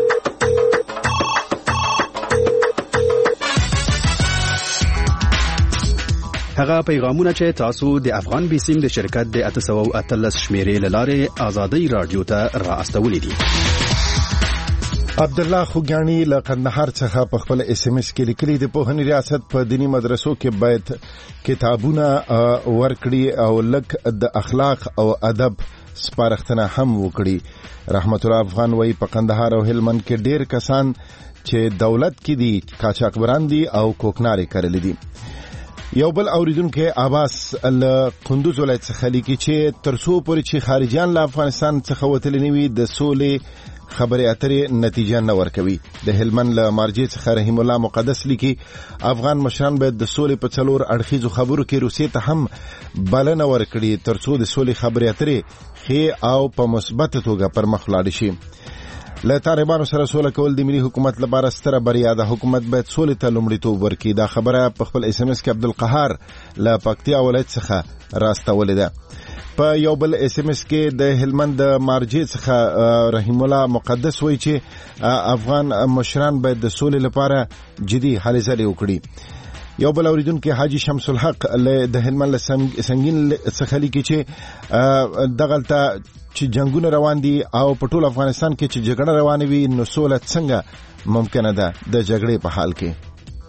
هغه پیغامونه چې تاسو د افغان بیسیم د شرکت د 813 شمیرې لاره آزادۍ رادیو ته را استولې دي. عبد الله خوګانی له قندهار څخه په خپل اس ام اس کې لیکلي د پوهنې ریاست په دینی مدرسو کې باید کتابونه ورکړي او لک د اخلاق او ادب سپارښتنه هم وکړي. رحمت الله افغان وایي په قندهار او هلمند کې ډیر کسان چې دولت کې دي قاچاقبران دي او کوکناري کړل دي. یو بل اوریدونکو عباس ال قندوز ولایت څخه لیکي چې ترڅو پورې چې خارجيان له افغانستان څخه وتل نه وي د سولې خبرې اترې نتیجه نه ورکوي. د هلمند له مارجې څخه رحیم الله مقدس لیکي افغان مشران باید د سولې په څلور اړخیزو خبرو کې روسیې ته هم بلنه ورکړي ترڅو د سولې خبرې اترې ښې او په مثبت توګه پر مخ لاړ شي. له طالبانو سره سوله کول د ملي حکومت لپاره ستره بریا ده. حکومت باید سولې ته لومړیتوب ورکړي. دا خبره په خپل اس ام اس کې عبدالقهار له پکتیا ولایت څخه راستولې ده. په یو بل اس ام اس کې د هلمند مارجې څخه رحیم الله مقدس وایي چې افغان مشران باید د سولې لپاره جدي هلې ځلې وکړي. یو بل اوریدونکو حاجی شمس الحق له د هلمند سنگین څخه لیکي چې دغلته چې جنگونه روان دي او په ټول افغانستان کې چې جګړه روانه وي نو سوله څنګه ممکنه ده د جګړې په حال کې.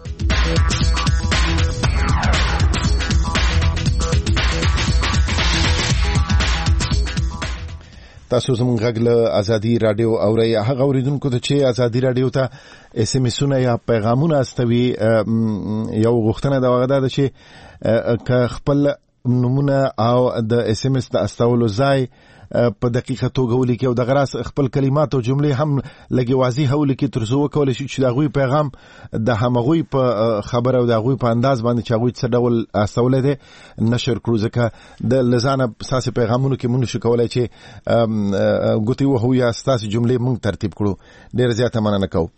تاسو زموږ غږ له ازادي رادیو اورئ. هغه اوریدونکو ته چې ازادي رادیو ته اس ام اسونه یا پیغامونه استوي یو غوښتنه دا وغدا ده چې که خپل نمونه او د اس ام اس د استولو ځای په دقیقه توګه ولیکي او د غراس خپل کلمات او جملې هم لګي واضح ولیکي تر څو وکول شي چې دغوی پیغام د همغوی په خبره او دغوی په انداز باندې چې هغوی څه ډول استوله ده نشر کړو. ځکه د لزانه ساسي پیغامونو کې مونږ شو کولای چې ګوتې وهو یا ساسي جملې مونږ ترتیب کړو. ډیر زیاته مننه کوم.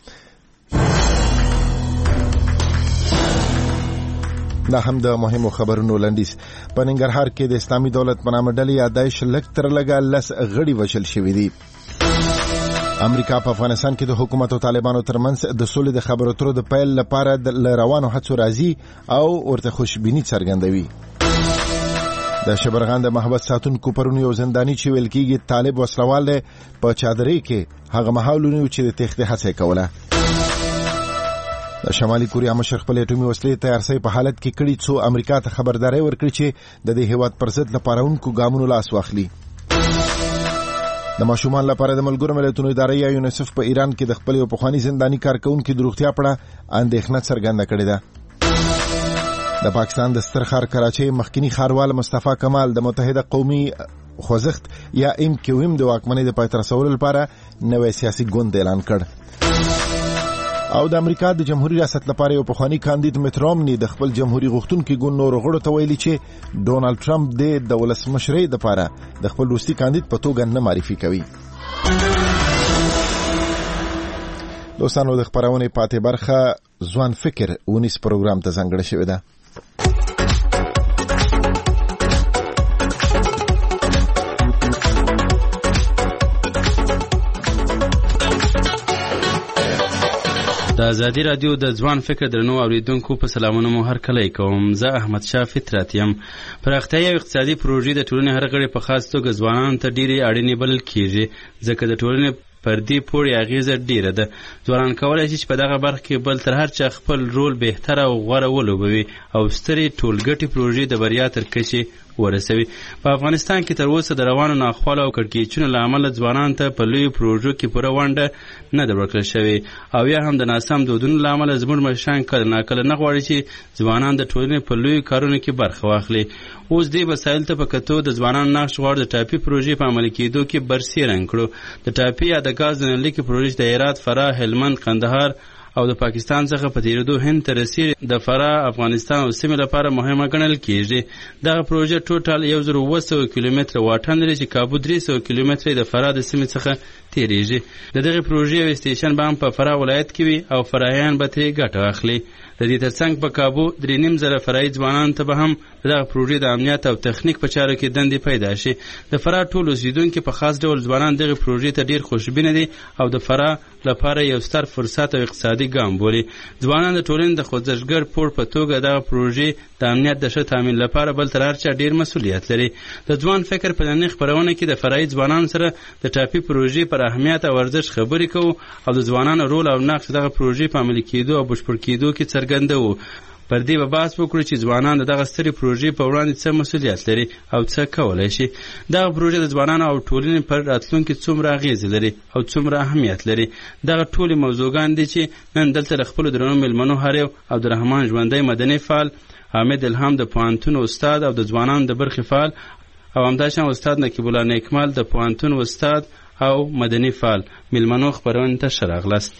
دا هم د مهمو خبرونو لنډیز. په ننګرهار کې د اسلامي دولت په نامه ډلې یادایش لږ تر لږه 10 غړي وژل شوي دي. امریکا په افغانستان کې د حکومت او طالبانو ترمنځ د سولې د خبرو اترو د پیل لپاره د روانو هڅو راځي او ورته خوشبیني څرګندوي. د شبرغان د محبس ساتونکو پرون یو زنداني چې ویل کېږي طالب وسلوال دی په چادرۍ کې هغه مهالونه چې د تېښتې هڅه کوله. د شمالي کوریا مشر خپل اټومي وسلې تیارسي په حالت کې کړي څو امریکا ته خبرداري ورکړي چې د دې هیواد پر ضد لپاره اونکو ګامونو لاس واخلي. د ماشومان لپاره د ملګرو ملتونو ادارې یا یونیسف په ایران کې د خپل یو پخوانی زنداني کارکونکو د روغتیا په اړه اندېښنه څرګنده کړې ده. د پاکستان د ستر ښار کراچۍ مخکنی ښاروال مصطفی کمال د متحده قومي خوځښت یا MQM د واکمنۍ د پای ته رسولو لپاره نوې سیاسي ګوند اعلان کړ. او د امریکا د جمهوریت ریاست لپاره یو پخوانی کاندید میت رومني د خپل جمهوریت غوښتونکو ګوند نور غړو ته ویلي چې ډونالد ټرمپ د ولسمشرۍ لپاره د خپل روسي کاندید په توګه نه معرفي کوي. دوستانو د خبرونه پاتې برخه ځوان فکر ونیس پروګرام ته ځانګړې شوې ده. د ازادي رادیو د ځوان فکر درنو اوریدونکو په سلامونه مو هر کله کوم. زه احمد شاه فطرت یم. پراختیايي او اقتصادي پروژې د ټولنې هر غړي په خاص توګه ځوانانو ته ډېرې اړینې بلل کیږي ځکه د ټولنې پردي پورې اغیزه ډیره ده. ځوانان کولای شي چې په دغه برخه کې بل تر هر چا خپل رول بهتره او غوره ولوبوي او سترې ټولګټې پروژې د بریا تر کچې ورسوي. په افغانستان کې تر اوسه د روانو ناخوالو او کړکېچونو له امله ځوانان ته په لویو پروژو کې پوره ونډه نه ده ورکړل شوې او یا هم د ناسم دودونو له امله زموږ مشران کله ناکله نه غواړي چې ځوانان د ټولنې په لویو کارونو کې برخه واخلي. اوس دې مسایل ته په کتو د ځوانانو نقش غواړي د ټاپي پروژې په عملي کېدو کې برسېرنګ کړو. د ټاپي یا د ګاز د نلکې پروژې د هرات، فراه، هلمند، کندهار او د پاکستان څخه په تیریدو هند ته رسیدي د فراه، افغانستان او سیمې لپاره مهمه ګڼل کېږي. دغه پروژه ټوټال 1900 کیلومتره واټن لري چې کابو 300 کیلومتره د فراه د سیمې څخه تیریږي. د دغه پروژې یو سټیشن به هم په فراه ولایت کې وي او فراهیان به ترې ګټه واخلي. د دې ترڅنګ په کابو 3.5 فرایي ځوانانو ته به هم دغه پروژې د امنیت او تخنیک په چارو کې دندې پیدا شي. د فراه ټول اوسیدونکي په خاص ډول ځوانان دغه پروژې ته ډیر خوشبینه دي او د فراه لپاره یو ستر فرصت او اقتصادي ګام بولي. ځوانان د ټولنې د خوځښتګر پور په توګه دغه پروژې د امنیت د ښه تامین لپاره بل تر هر چا ډیر مسؤلیت لري. د ځوان فکر په نننۍ خپرونه کې د فرایي ځوانانو سره د ټاپي پروژې پر اهمیت او ارزښت خبرې کوو او د ځوانانو رول او نقش دغه پروژې په عملي کېدو او بشپړ کېدو کې څرګندوو. پر دې به بحث وکړو چې ځوانان د دغه سترې پروژې په وړاندې څه مسؤلیت لري او څه کولی شي. دغه پروژې د ځوانانو او ټولنې پر راتلونکي څومره اغیزې لري او څومره اهمیت لري. دغه ټولې موضوعګان دي چې نن دلته د خپلو درنو مېلمنو هر یو عبدالرحمن ژوندی مدني فعال، حامد الهام د پوهنتون استاد او د ځوانانو د برخې فعال او همداشان استاد نقیب الله نیکمال د پوهنتون استاد او مدني فعال مېلمنو خپرونې ته ښه راغلاست.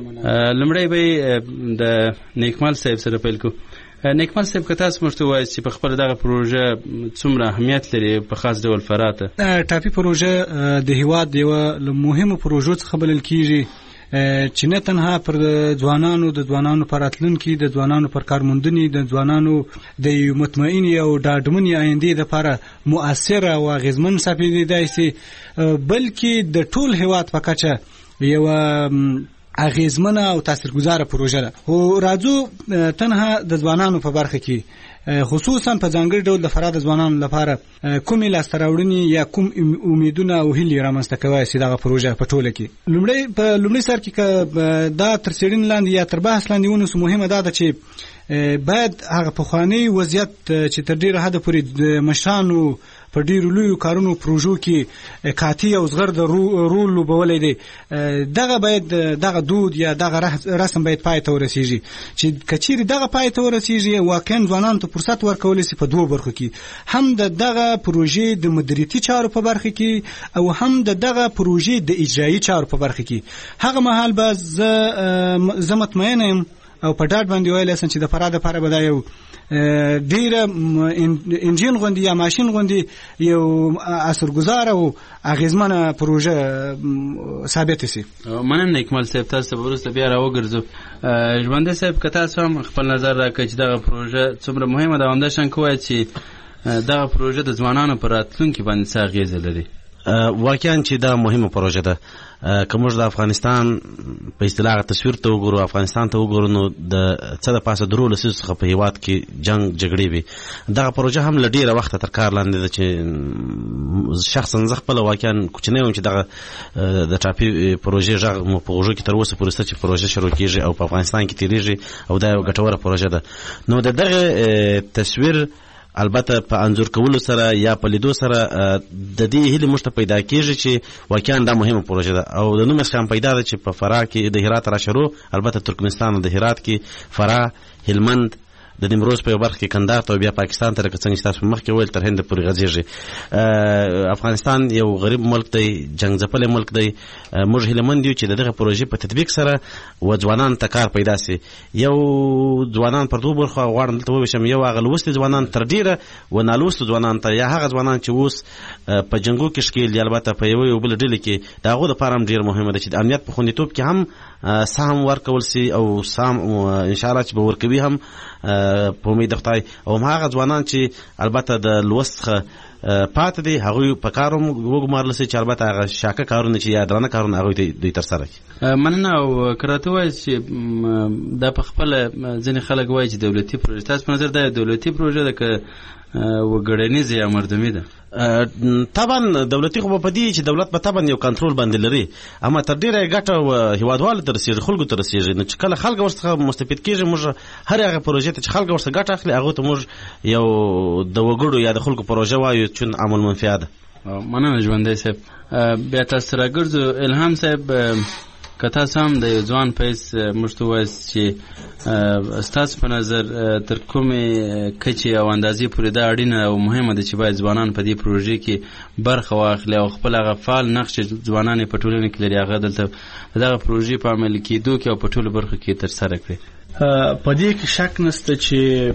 لومړی به د نیکمال صاحب سره پیل کوو. نیکمال صاحب که تاسو موږ ته ووایاست چې په خپله دغه پروژه څومره اهمیت لري په خاص ډول فراه ته. ټاپي پروژه د هېواد د یوه له مهمو پروژو څخه بلل کېږي چې نه تنها پر ځوانانو پر راتلونکي، د ځوانانو پر کارموندنې، د ځوانانو د یو مطمئنې او ډاډمنې آیندې دپاره مؤثره او اغېزمن ثابتېدای شي، بلکې د ټول هېواد په کچه یوه اغیزمنه او تاثیرګذاره پروژه ده. او راځو تنها د ځوانانو په برخه کې خصوصا په ځانګړي ډول د فراه د ځوانانو لپاره کومې لاسته راوړنې یا کوم امیدونه او هیلې رامنځته کوي چې دغه پروژه په ټوله کې لومړی سر کې دا تر څېړنې لاندې یا تر بحث لاندې ونیسو. مهمه دا ده چې باید هغه پخوانی وضعیت چې تر ډیره حده پورې د مشرانو په ډیرو لویو کارونو پروژو کې کاتی او زغر د رول لوبولی دی، دغه دود یا دغه رسم باید پای ته ورسیږي. چې کچېرې دغه پای ته ورسیږي واقعا ځوانانو ته فرصت ورکولی شي په دوه برخو کې، هم د دغه پروژې د مدیریتي چارو په برخه کې او هم د دغه پروژې د اجرایي چارو په برخه کې. هغه مهال به زه مطمئنه یم او په ډاډ باندې ویلی شم چې د فراه دپاره به دا یو ډیره انجین غوندې یا ماشین غوندې یو اثرګذاره او اغیزمنه پروژه ثابته شي. مننه اکمل صاحب، تاسو ته وروسته بیا راوګرځو. ژوندی صاحب که تاسو هم خپل نظر راکړئ چې دغه پروژه څومره مهمه ده، همداشان که ووایئ چې دغه پروژه د ځوانانو په راتلونکي باندې څه اغیزه لري. واقعا چې دا مهمه پروژه ده. که موږ د افغانستان په اصطلاح تصویر ته وګورو، افغانستان ته وګورو، نو د څه د پاسه درو لسیزو څخه په هیواد کې جنگ جګړې وي. دغه پروژه هم له ډیره وخته تر کار لاندې ده چې شخصا زه خپله واقعا کوچنی وم چې دغه د ټاپي پروژې غږ مو په غوږو کې تر اوسه پورې شته چې پروژه شروع کېږي او په افغانستان کې تېرېږي او دا یو ګټوره پروژه ده. نو د دغه تصویر البته په انځور کولو سره یا په لیدو سره د دې هیلې موږ ته پیدا کېږي چې واقعا دا مهمه پروژه ده. او د نوم څخه هم پیدا ده چې په فراه کې د هرات راشرو، البته ترکمنستان د هرات کې فراه، هلمند، د نیمروز په یو برخه کې کندهار ته او بیا پاکستان ته لکه څنګه چې تاسو مخکې وویل تر هند پورې غځېږي. افغانستان یو غریب ملک دی، جنګ ځپلی ملک دی. موږ هیلهمند یو چې د دغه پروژې په تطبیق سره و ځوانانو ته کار پیدا سي. یو ځوانان پر دوه برخو غواړم دلته وویشم، یو هغه لوستي ځوانان تر ډیره و نالوستو ځوانانو ته، یا هغه ځوانان چې اوس په جنګو کې ښکېل دي، البته په یو بل ډلې کې، د هغو دپاره هم ډېر مهمه ده چې د امنیت په خوندیتوب کې هم سهم ورکول سي او سهم انشاءالله چې به ورکوي هم په امید د خدای. او هغه ځوانان چې البته د لوست څخه پاتې دي هغوی په کار هم وګمارل سي چې البته هغه شاکه کارونه چې یا درانه کارونه هغوی دوی ترسره کړي. مننه. او که راته ووایئ چې دا په خپله ځینې خلک وایي چې دولتي پروژه، تاسو په نظر دا دولتي پروژه ده که وګړنیزه یا مردمي ده؟ طبعا دولتي خو په دې چې دولت به طبعا یو کنټرول باندې لري، اما تر ډیره ګټه هیوادوالو ته رسېږي، خلکو ته رسېږي. نو چې کله خلک ورڅخه مستفید کېږي، موږ هر هغه پروژې ته چې خلک ورڅخه ګټه اخلي هغو ته موږ یو د وګړو یا د خلکو پروژه وایو چې عمل منفعه ده. مننه ژوندی صاحب. بیا تاسو راګرځو. الهام صاحب، که تاسو هم د یو ځوان پیس موږ ته ووایاست چې ستاسو په نظر تر کومې کچې او اندازې پورې دا اړینه او مهمه ده چې باید ځوانان په دې پروژې کې برخه واخلي او خپل هغه فعال نقش ځوانان په ټولنه کې لري هغه دلته دغه پروژې په عملي کېدو کې او په ټولو برخو کې ترسره کړي؟ په دې کې شک نشته چې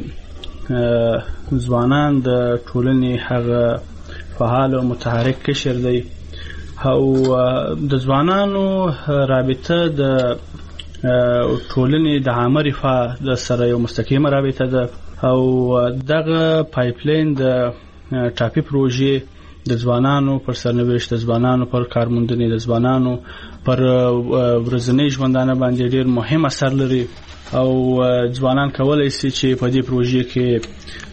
ځوانان د ټولنې هغه فعال او متحرک قشر دی او د ځوانانو رابطه د ټولنې د عامه رفاه د سره یو مستقیمه رابطه ده او دغه پایپلاین د ټاپي پروژې د ځوانانو پر سرنوشت، د ځوانانو پر کارموندنې، د ځوانانو پر ورځنۍ ژوندانه باندې ډېر مهم اثر لري او ځوانان کولی شي چې په دې پروژې کې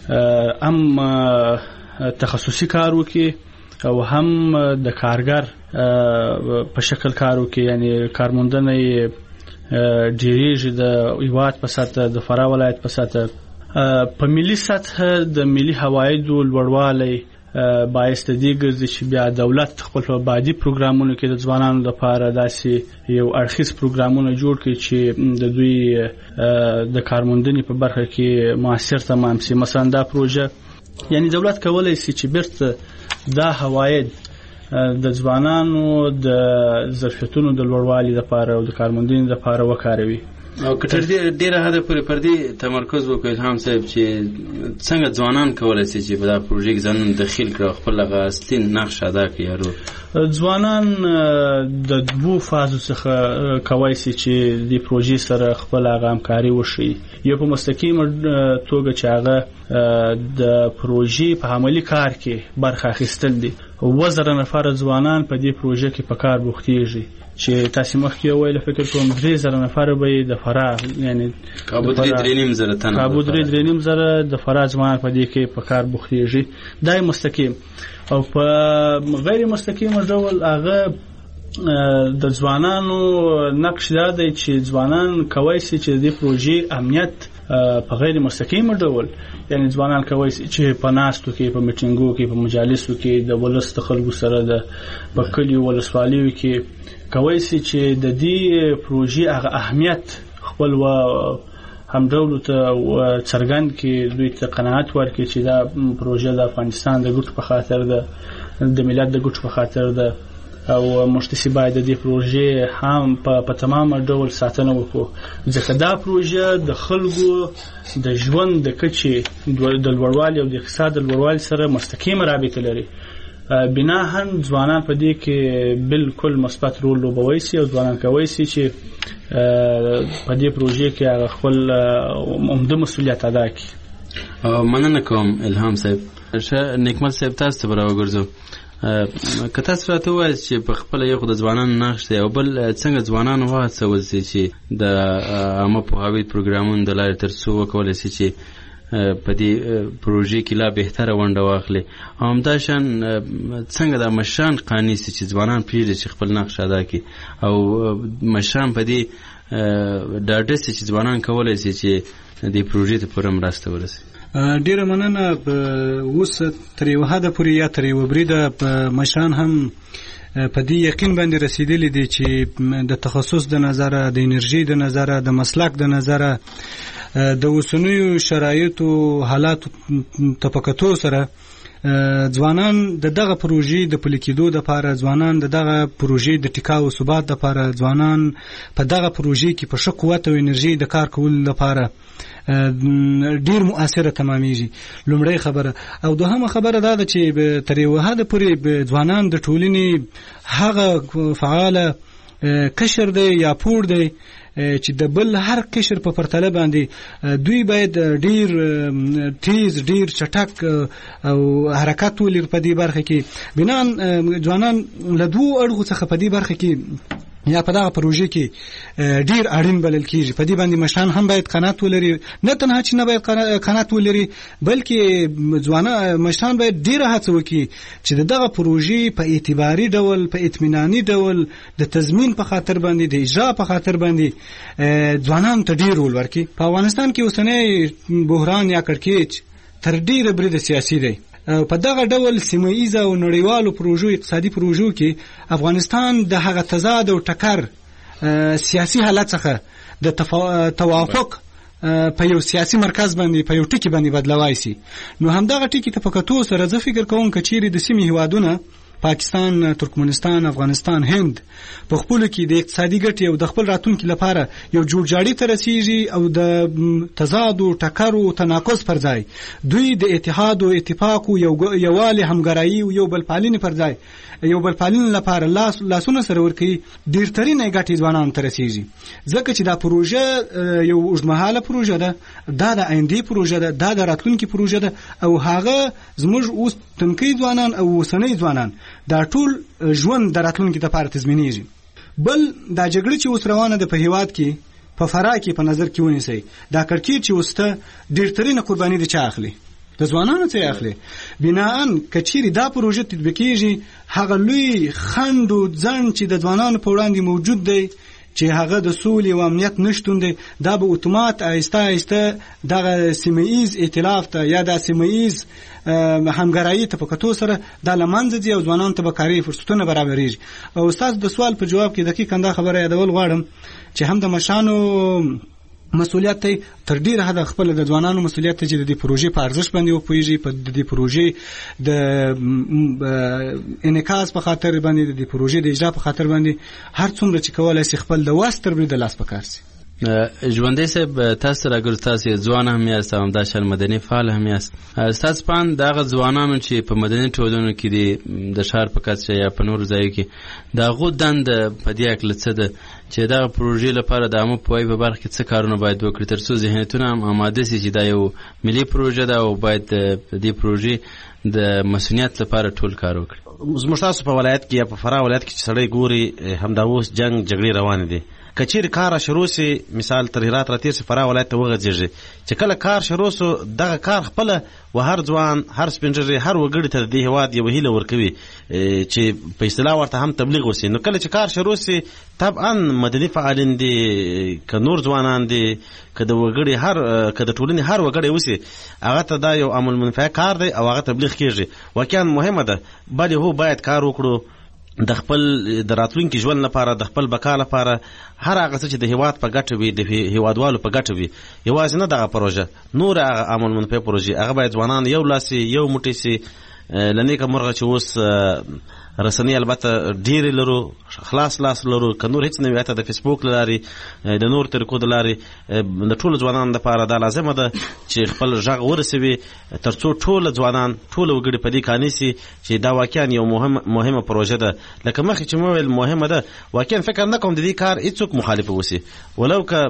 هم تخصصي کار وکړي او هم د کارګر په شکل کار وکړي، یعنی کارموندنه یې ډېرېږي د هیواد په سطح، د فراه ولایت په سطح. په ملي سطح د ملي عوایدو لوړوالی باعث د دې ګرځي چې بیا دولت خپل په بعدي پروګرامونو کې د ځوانانو لپاره داسې یو اړخیز پروګرامونه جوړ کړي چې د دوی د کارموندنې په برخه کې مؤثر تمام شي. مثلا دا پروژه یعنی دولت کولی شي چې بیرته دا عواید د ځوانانو د ظرفیتونو د لوړوالي لپاره او د کارموندنې لپاره وکاروي. او که تر ډیره حده پورې پر دې تمرکز وکړي الهام صاحب چې څنګه ځوانان کولی شي چې په دا پروژې کې ځانونه دخیل کړي او خپل هغه اصلي نقش ادا کړي؟ یارو ځوانان د دوو فازو څخه کولی شي چې دې پروژې سره خپل هغه همکاري وشي. یو په مستقیمه توګه چې هغه د پروژې په عملي کار کې برخه اخیستل دي 2,000 نفره ځوانان په دې پروژه کې په کار بوختېږي چې تاسو مخکې ویل فکر کوم 3,000 نفره به د فراه یعنی کابو 3.5 تنه کابو 3.5 د فراه ځوانان په دې کې په کار بوختېږي دای مستقیم او په غیر مستقیم ډول هغه د ځوانانو نقش دا دی چې ځوانان کوي چې د پروژې امنیت په غیر مستقیم ډول یعنی ځوانان کوي چې په ناستو کې په میټینګو کې په مجالسو کې د ولس د خلکو سره د په کلیو ولسوالیو کې کوي چې د دې پروژې هغه اهمیت خپل و هم ډول ته څرګند کې دوی ته قناعت ورکړي چې دا پروژه د افغانستان د ګټو په خاطر ده د ملت د ګټو په خاطر ده او مشتسی باید د دې پروژې هم په تمام ډول ساتنه وکړو ځکه دا پروژه د خلکو د ژوند د کچې د لوړوالي او د اقتصاد د لوړوالي سره مستقیمه رابطه لري بناهن ځوانان په دې کې بالکل مثبت رول لوبوي سي او ځوانان کوي سي چې په دې پروژې کې هغه خپل عمده مسؤلیت ادا کړي. مننه کوم الهام صاحب. نیکمل صاحب تاسو ته راوګرځو که تاسو راته وایئ چې په خپله یو خو د ځوانانو نقش دی او بل څنګه ځوانان وهڅول سي چې د عامه پوهاوي پروګرامونو د لارې تر څو وکولی سي چې په دې پروژې کې لا بهتره ونډه واخلي او همداشان څنګه د مشران قانع سي چې ځوانان پرېږدي چې خپل نقش ادا کړي او مشران په دې ډاډه سي چې ځوانان کولی سي چې دې پروژې ته پوره مرسته ورسوي. ډیره مننه. اوس تر یو حده پورې یا تر یو بریده مشران هم په دې یقین باندې رسیدلی دي چې د تخصص د نظره د انرژي د نظره د مسلک د نظره د اوسنیو شرایطو حالاتو تفکتو سره ځوانان د دغه پروژې د پلي کېدو دپاره ځوانان د دغه پروژې د ټیکاو ثبات دپاره ځوانان په دغه پروژې کې په ښه قوت او انرژي د کار کولو لپاره ډیر مؤثره تمامېږي. لومړی خبره او دوهمه خبره دا ده چې تر یو حده پورې ځوانان د ټولنې هغه فعاله قشر دی یا پور دی چې د بل هر قشر په پرتله باندې دوی باید ډیر تیز ډیر چټک او حرکت ولري په دې برخه کې. بنان ځوانان له دوه اړخو څخه په دې برخه کې یا په دغه پروژې کې ډیر اړین بلل کیږي. په دې باندې مشران هم باید قناعت ولري، نه تنها چې نه باید قناعت ولري بلکې ځوانان مشران باید ډیر هڅه وکړي چې دغه پروژې په اعتباري ډول په اطمیناني ډول د تضمین په خاطر باندې د اجرا په خاطر باندې ځوانان ته ډیر ول ورکړي. په افغانستان کې اوسنی بحران یا کړکېچ تر ډیره برید سیاسي دی. په دغه ډول سیمه‌ایزه او نړیوالو پروژو اقتصادي پروژو کې افغانستان د هغه تضاد او ټکر سیاسي حالت څخه د توافق په یو سیاسي مرکز باندې په یو ټکی باندې بدلوای شي. نو همدغه ټکی ته پکتو سره زه فکر کوم کچېری د سیمې هیوادونه پاکستان، ترکمنستان، افغانستان، هند په خپل کې د اقتصادي ګټې او د خپل راتلونکي لپاره یو جوړجاړي ته رسیږي او د تضاد او ټکر او تناقض پر ځای دوی د اتحاد او اتفاق او یووالي همګرایي او یو بل پالنې پر ځای یو بل پالنې لپاره لاسونه سره ورکوي ډېرترینه ګټې ځوانانو ته رسیږي. ځکه چې دا پروژه یو اوږدمهاله پروژه ده، دا د آیندې پروژه ده، دا د راتلونکي پروژه ده او هغه زموږ اوس تنکي ځوانان او اوسنۍ ځوانان دا ټول ژوند د راتلونکي لپاره تضمینېږي. بل دا جګړه چې اوس روانه ده په هیواد کې په فراه کې په نظر کې ونیسئ، دا کړکېچ چې اوس ته ډېرترینه قرباني د چا اخلي؟ د ځوانانو څخه اخلي. بناءً کچېرې دا پروژه تطبیقېږي هغه لوی خنډ او ځنډ چې د ځوانانو په وړاندې موجود دی چې هغه د سولې او امنیت نشتون دی، دا به اتومات آهسته آهسته دغه سیمه‌ایز ائتلاف ته یا د سیمه‌ایز همګرایي ته په کتو سره دا له منځه ځي او ځوانانو ته به کاري فرصتونه برابرېږي. او ستاسو د سوال په جواب کې دقیقاً دا خبره یادول غواړم چې هم د مشرانو مسؤلیت دی تر ډیره حده خپل د ځوانانو مسؤلیت دی چې د دې پروژې په ارزښت باندې وپوهیږي، په دې پروژې د انعکاس په خاطر باندې د دې پروژې د اجرا په خاطر باندې هر څومره چې کولای شي خپل د واس تر برید لاس پکار سي. ژوندی صاحب تاسو راګر تاسو ځوان هم یاست او همداشان مدني فعال هم یاست. تاسو پان دغه ځوانانو چې په مدني ټولنو کې د شهر په کچه یا په نور ځایو کې دا غو دند په دې اکل څه ده چې دغه پروژې لپاره د عامه پوهاوي په برخه کې څه کارونه باید وکړي ترڅو ذهنیتونه هم آماده شي چې دا یو ملي پروژه ده او باید د دې پروژې د مسؤلیت لپاره ټول کار وکړي. زموږ تاسو په ولایت کې یا په فراه ولایت کې چې سړی ګوري همدا اوس جنگ جګړې روانې دي، که چیرې کار شروع سي، مثال تر هرات راتېر سي فراه ولایت ته وغځېږي، چې کله کار شروع سو دغه کار خپله و هر ځوان هر سپین ږیری هر وګړي ته د دې هېواد یوه هیله ورکوي چې په اصطلاح ورته هم تبلیغ وسي. نو کله چې کار شروع سي طبعا مدني فعالین دي، که نور ځوانان دي، که د وګړي که د ټولنې هر وګړی وسي، هغه ته دا یو عمل منفعه کار دی او هغه تبلیغ کېږي. واقعا مهمه ده، بلې هو باید کار وکړو د خپل د راتلونکي ژوند لپاره، د خپل بقا لپاره، هر هغه څه چې د هېواد په ګټه وي، د هېوادوالو په ګټه وي. یوازې نه دغه پروژه، نور هغه عمل منفعه پروژې، هغه باید ځوانان یو لاس یو موټی سي. له نیکه مرغه چې اوس رسنۍ البته ډېرې لرو، خلاص لاس لرو، که نور هېڅ نه وي، حتی د فیسبوک له لارې، د نور طریقو د لارې د ټولو ځوانانو لپاره دا لازمه ده چې خپل غږ ورسوي تر څو ټول ځوانان، ټول وګړي په دې قانع سي چې دا واقعا یو مهمه پروژه ده. لکه مخکې چې مو ویل مهمه ده، واقعا فکر نه کوم د دې کار هېڅوک مخالف وسي، ولو که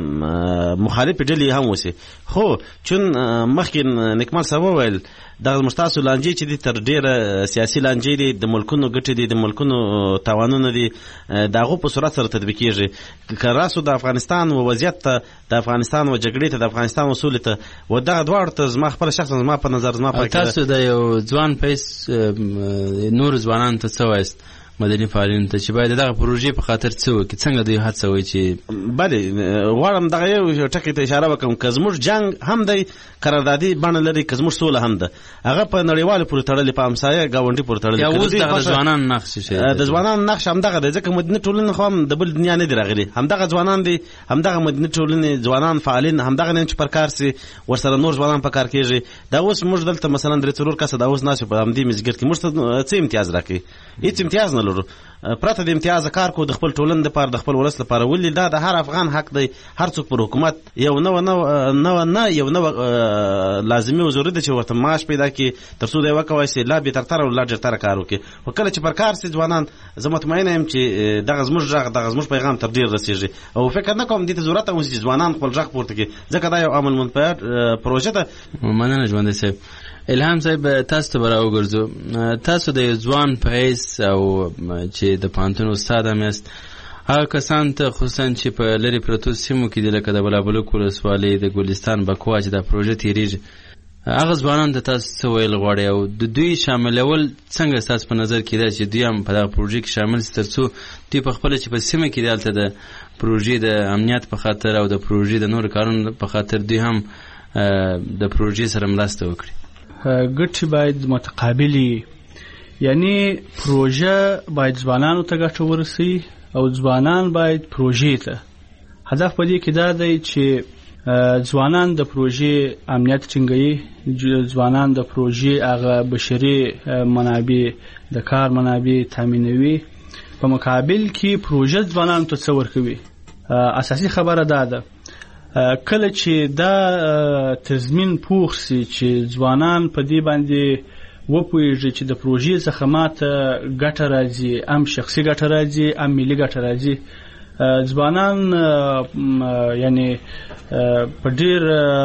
مخالف ډلې هم وسي. خو چون مخکې نکمال صاحب وویل دغه زموږ تاسو لانجې چې دي تر ډېره سیاسي لانجې دي، د ملکونو ګټې دي، د ملکونو تاوانونه دي، د هغو په صورت سره تطبیقېږي. که راسو د افغانستان و وضعیت ته، د افغانستان و جګړې ته، د افغانستان و سولې ته، و دغه دواړو ته زما خپله شخصا زما په نظر تاسو د یو ځوان پیس نور ځوانانو ته څه وایست، مدني فعالینو ته چې باید دغه پروژې په خاطر څه وکړي، څنګه دوی هڅوي چې بلې غواړم دغه یو ټکي ته اشاره وکړم، که زموږ جنګ هم دی قراردادي بڼه لري، که زموږ سوله هم ده، هغه په نړیوالو پورې تړلې، په همسایه ګاونډي پورې تړلې. اوس دغه ځوانان نقش د ځوانانو نقش همدغه دی، ځکه مدني ټولنې خو هم د بل دنیا نه دي راغلي، همدغه ځوانان دي، همدغه مدني ټولنې ځوانان فعالین همدغه نه چې پر کار سي، ورسره نور ځوانان په کار کېږي. دا اوس موږ دلته مثلا 3-4 کسه دا اوس ناسو په همدې مسګر کې موږ ته څه امتیاز راکوي؟ هېڅ امتیاز نه لرو. پرته د امتیاز کار کو د خپل ټولنې لپاره، د خپل ولس لپاره، ولې دا د هر افغان حق دی. هر څوک پر حکومت یو نو لازمي او ضروري ده چې ورته معاش پیدا کړي ترڅو دی وکوي سي لا به ترتر او لا ډېر کار وکړي. او کله چې پر کار سي ځوانان، زه مطمئنه یم چې دغه زموږ غږ، دغه زموږ پیغام تر ډېر رسیږي. او فکر نه کوم دې ته ضرورت هم چې ځوانان خپل غږ پورته کړي، ځکه دا یو عمل منفعه پروژه ده. مننه ژوندی صاحب. الهام صاحب تاسو ته راوګرځو، تاسو د ځوان په حیث او چې د پوهنتون استاد هم یاست، هغه کسان ته خصوصا چې په لرې پرتو سیمو کې دي، لکه د بلابلوک ولسوالۍ، د ګلستان، بکوا چې دا پروژه تیریږي، هغه ځوانان ته تاسو څه ویل غواړئ او د دوی شاملول څنګه ستاسو په نظر کې ده چې دوی هم په دغه پروژې کې شامل شي ترڅو دوی په خپله چې په سیمه کې دي هلته د پروژې د امنیت په خاطر او د پروژې د نورو کارونو په خاطر دوی هم د پروژې سره مرسته وکړي؟ ګټې باید متقابلي، یعنی پروژه باید ځوانانو ته ګټه ورسي او ځوانان باید پروژې ته. هدف په دې کې دا دی چې ځوانان د پروژې امنیت ټینګوي، ځوانان د پروژې هغه بشري منابع، د کار منابع تامینوي، په مقابل کې پروژه ځوانانو ته څه ورکوي. اساسي خبره دا ده، کله چې دا تضمین پوخ سي چې ځوانان په دې باندې وپوهیږي چې د پروژې څخه ماته ګټه راځي، هم شخصي ګټه راځي، هم ملي ګټه راځي، ځوانان یعنی په ډېر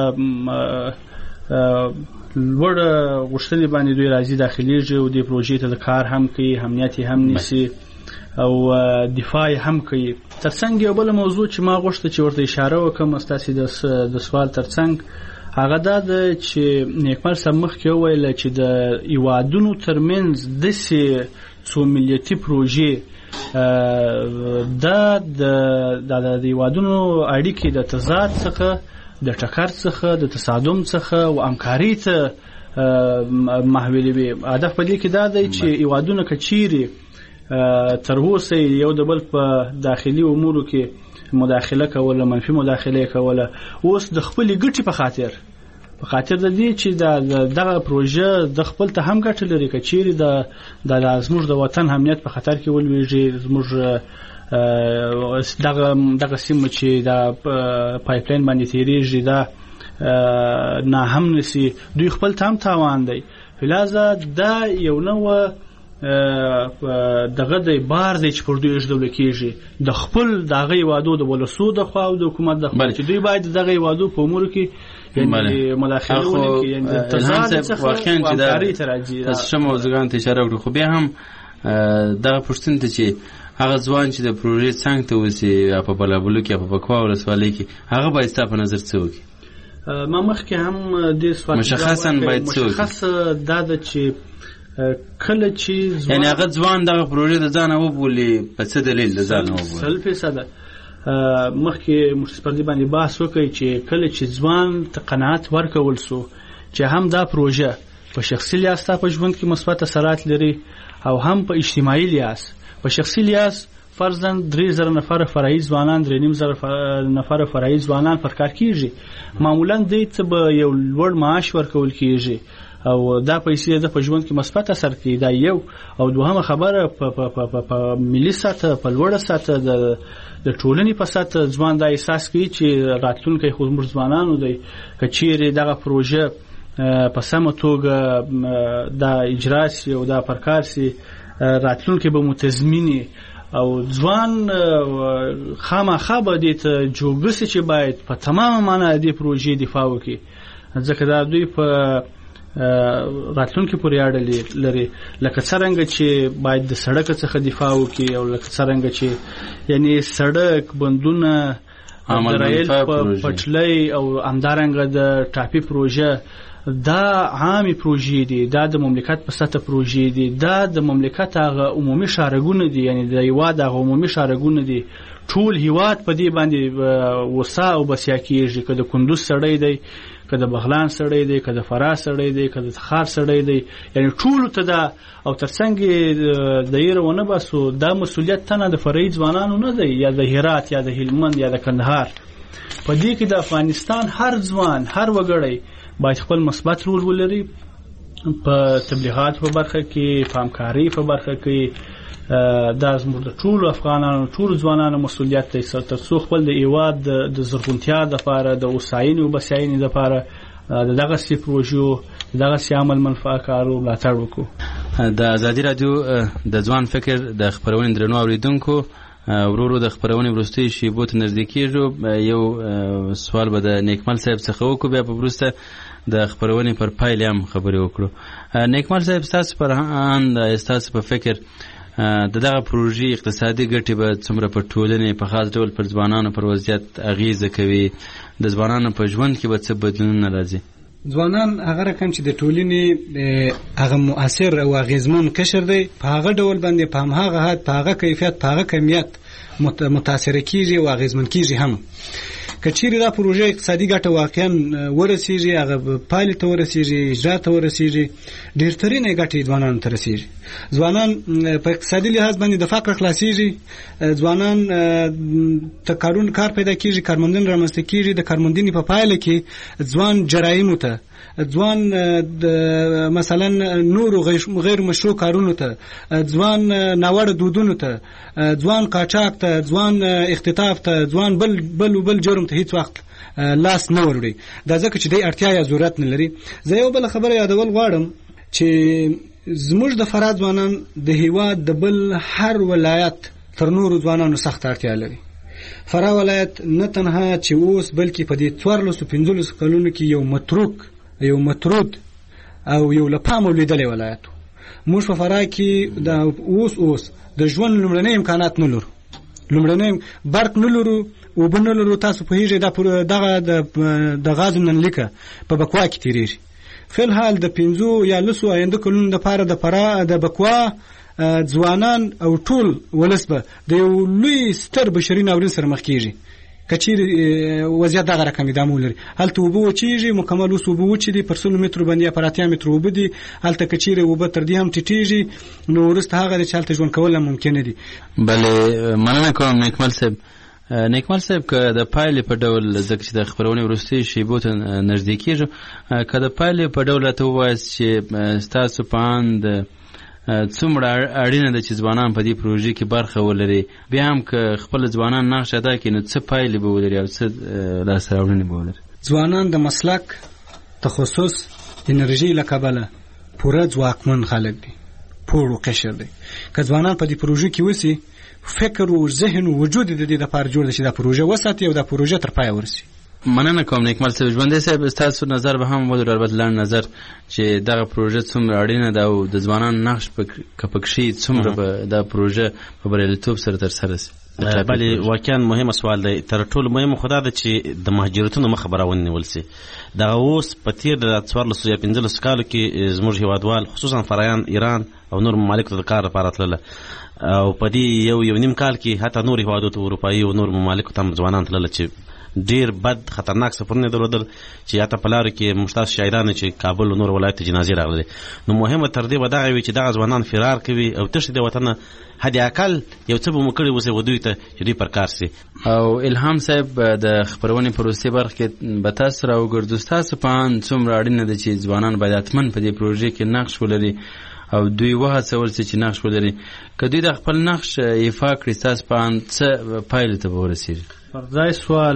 لوړ غوښتنې باندې دوی راځي، داخليږي او دې پروژې ته د کار هم کوي، امنیت هم نیسي او دفاع هم کوي. ترڅنګ یو بل موضوع چې ما غوښته چې ورته اشاره وکم ستاسو د سوال ترڅنګ، هغه دا ده چې نیکمل صاحب مخکې وویل چې د هیوادونو ترمنځ داسې څو ملیتي پروژې دا د هیوادونو اړیکې د تضاد څخه، د ټکر څخه، د تصادم څخه او همکارۍ ته محولوي. هدف په دې کې دا دی چې هیوادونه که چیرې تر اوسه یو د بل په داخلي امورو کې مداخله کوله، منفي مداخله کوله، اوس د خپل ګټې په خاطر د دې چې دغه پروژه د خپل ته هم ګټه لري، که چیرې د زموږ د وطن امنیت په خطر کې ولویږي، زموږ دغه سیمه چې د پایپلاین باندې تیریږي دا نه هم نسی، دوی خپل ته هم تاوان دی. لہذا دا یو نوع دغه د بار دی چې پر دوی اجدول کېږي د خپل دغه وادو د ولسو د خوا او د حکومت د خوا چې دوی باید دغه وادو په امور کې یعنی مداخله وکړي یعنی الهام صاحب واقعا چې دا تاسو موضوعان ته اشاره وکړو خو بیا هم دغه پوښتنه ته چې هغه ځوان چې د پروژې څنګه ته وسی په بلابلو کې په بکوا ولسوالۍ کې هغه باید ستاسو په نظر څه وکړي ما مخکې هم د سوال مشخصا باید څه وکړي مشخص دا د چې کله چې یعنی هغه ځوان دغه پروژې د ځان وبولي په څه دلیل د ځان وبولي 100% مخکې مستقبل باندې بحث وکړي چې کله چې ځوان ته قناعت ورکول سو چې هم دا پروژه په شخصي لحاظ په ژوند کې مثبت اثرات لري او هم په اجتماعي لحاظ په شخصي لحاظ فرضاً 3000 نفر فرعي ځوانان 3500 نفر فرعي ځوانان پر کار کیږي معمولاً دوی ته به یو لوړ معاش ورکول کیږي او دا پیسې د په ژوند کې مثبت اثر کوي دا یو او دوهمه خبره په ملي سطح په لوړه سطح د ټولنې په سطح ځوان دا احساس کوي چې راتلونکی خو موږ ځوانانو دی که چیرې دغه پروژه په سمه توګه دا اجرا شي او دا پر کار شي راتلونکی به متضمني او ځوان خامخا به دې ته جوګه شي چې باید په تمامه معنا دې پروژې دفاع وکړي ځکه دا دوی په راتلونکي پورې اړه لري لکه څنګه چې باید د سړک څخه دفاع وکړي او لکه څنګه چې یعنی سړک بندونه درایل پټلۍ او همدارنګه د ټاپي پروژه دا عامي پروژې دي دا د مملکت په سطح پروژې دي دا د مملکت هغه عمومي شارګونه دي یعنی د هیواد هغه عمومي شارګونه دي ټول هیواد په دې باندې وسا او بسیا کېږي که د کندوز سړی دی که د بغلان سړی دی که د فراه سړی دی که د تخار سړی دی یعنی ټول ته دا او ترڅنګ د ایرونه باسو دا مسولیت تنه د فرعي ځوانانو نه دی یا د هرات یا د هلمند یا د کندهار په دې کې د افغانستان هر ځوان هر وګړی باید خپل مثبت رول ولري په تبلیغات په برخه کې په همکاري په برخه کې دا زموږ د ټول افغانانو ټول ځوانانو مسولیت دی ترڅو خپل د هیواد د زرغونتیا لپاره د اوساینې او بسیاینې لپاره دغه سي پروژو دغه سي عمل منفعتکارو ملاتړ وکړو د ازادي رادیو د ځوان فکر د خبرونې درنو اوریدونکو ورورو د خبرونې وروستۍ شیبو ته نږدې کېږو یو سوال به د نیکمل صاحب څخه وکړو بیا په وروسته د خبرونې پر پایلې هم خبرې وکړو نیکمل صاحب ستاسو پر اند ستاسو په فکر دغه پروژې اقتصادي ګټې به څومره په ټولنې په خاص ډول پر ځوانانو پر وضعیت اغیزه کوي د ځوانانو په ژوند کې به څه بدلونونه راځي ځوانان هغه رقم چې د ټولنې هغه مؤثر او اغیزمن قشر دی په هغه ډول باندې په هغه حد په هغه کیفیت په هغه کمیت متاثر کیږي او اغیزمن کیږي هم کچېری دا پروژه اقتصادي ګټه واقعا ورسیږي هغه پایله ته ورسیږي اجرا ته ورسیږي ډېر ترینه ګټه ځوانان ته رسیږي ځوانان په اقتصادي لحاظ باندې د فقر خلاصيږي ځوانان ته کار پیدا کیږي کارموندنه رامنځته کیږي د کارموندنې په پایله کې ځوان جرایم ته ځوان مثلا نور غیر مشروع کارونو ته ځوان ناوړه دودونو ته ځوان قاچاق ته ځوان اختطاف ته ځوان بل جرم ته هیڅ وخت لاس نه وروړي دا ځکه چې د اړتیا یا ضرورت نه لري زه یو بل خبره یادول غواړم چې زموږ د فراد ځوانان د هیواد د بل هر ولایت تر نورو ځوانانو سخت اړتیا لري فراه ولایت نه تنها چې اوس بلکې په دې 1415 کلونو کې یو مترود او یو لپام ولیدلې ولایت موږ په فراه کې د اوس د ژوند لومړنۍ امکانات نه لرو لومړنۍ برق نه لرو او بل نه لرو تاسو په هیڅ دغه د غاز نن لیکه په بکوا کې تیریږي فلحال د 15 یا لسو آینده کلونو لپاره د فراه د بکوا ځوانان او ټول ولسبه د یو لوی ستر بشري ناورین سره مخ کیږي کچېری وضعیت دغه رقم ادامه لري هلته وبو چیږي مکمل اوس وبو چې دی پر 100 متر باندې اپراتیا متر وبدي هلته کچېری وب تر دې هم ټیټیږي نو ورسته هغه چې هلته ژوند کول ممکن دي بله مننه کوم نیکمل صاحب که د پایلې په ډول ځکه چې د خبرونې وروستۍ شیبو ته نږدې کېږو که د پایلې په ډول راته ووایاست چې ستاسو په اند څومره اړینه ده چې ځوانان په دې پروژې کې برخه ولري بیا هم که خپل ځوانان نقش ادا کړي نو څه پایلې به ولري او څه لاسته راوړنې به ولري ځوانان د مسلک تخصص انرژي له کبله پوره ځواکمن خلک دي پوړ او قشر دی. که ځوانان په دې پروژه کې وسی فکر او ذهن او وجود د دې لپاره جوړ شي دا پروژه وساتي او دا پروژه تر پای ورسي. مننه کوم نیکمل صاحب. ژوندی صاحب تاسو نظر به هم ولر البته لاند نظر چې دغه پروژه څومره اړینه ده او د ځوانانو نقش کپکشي څومره به دا پروژه په بریالیتوب سره تر سره شي. بله واقعا مهمه سوال دی. تر ټولو مهمه خو دا ده چې د مهاجرتونو مخه به راونیول سي. دغه اوس په تېر د 14 یا 15 کالو کې زموږ هیوادوال خصوصا فرایان ایران او نور ممالکو ته د کار لپاره تلله او په دې یو نیم کال کې حتی نور هیوادو ته اروپایي او نور ممالکو ته ځوانان تلله چې ډیر بد خطرناک سفرونه درلودل چې یا ته په لارو کې مشتاق شاهدان چې کابل او نور ولایت ته جنازې راغلي. نو مهمه تر دې به دغه وي چې دغه ځوانان فرار کوي او تښتي د وطن حد اقل یو څه به مو کړي وسه ودوی ته چې دوی پر کار سي. او الهام صاحب د خبرونې پروسې برخه کې به تاسو راوګرځو تاسو په څومره اړینه ده چې ځوانان باید حتمن په دې پروژې کې نقش ولري او دوی وهڅول سي چې نقش ولري. که دوی د خپل نقش ایفا کړي تاسو په څه پایلې ته ورسیږي؟ پر ځای سوال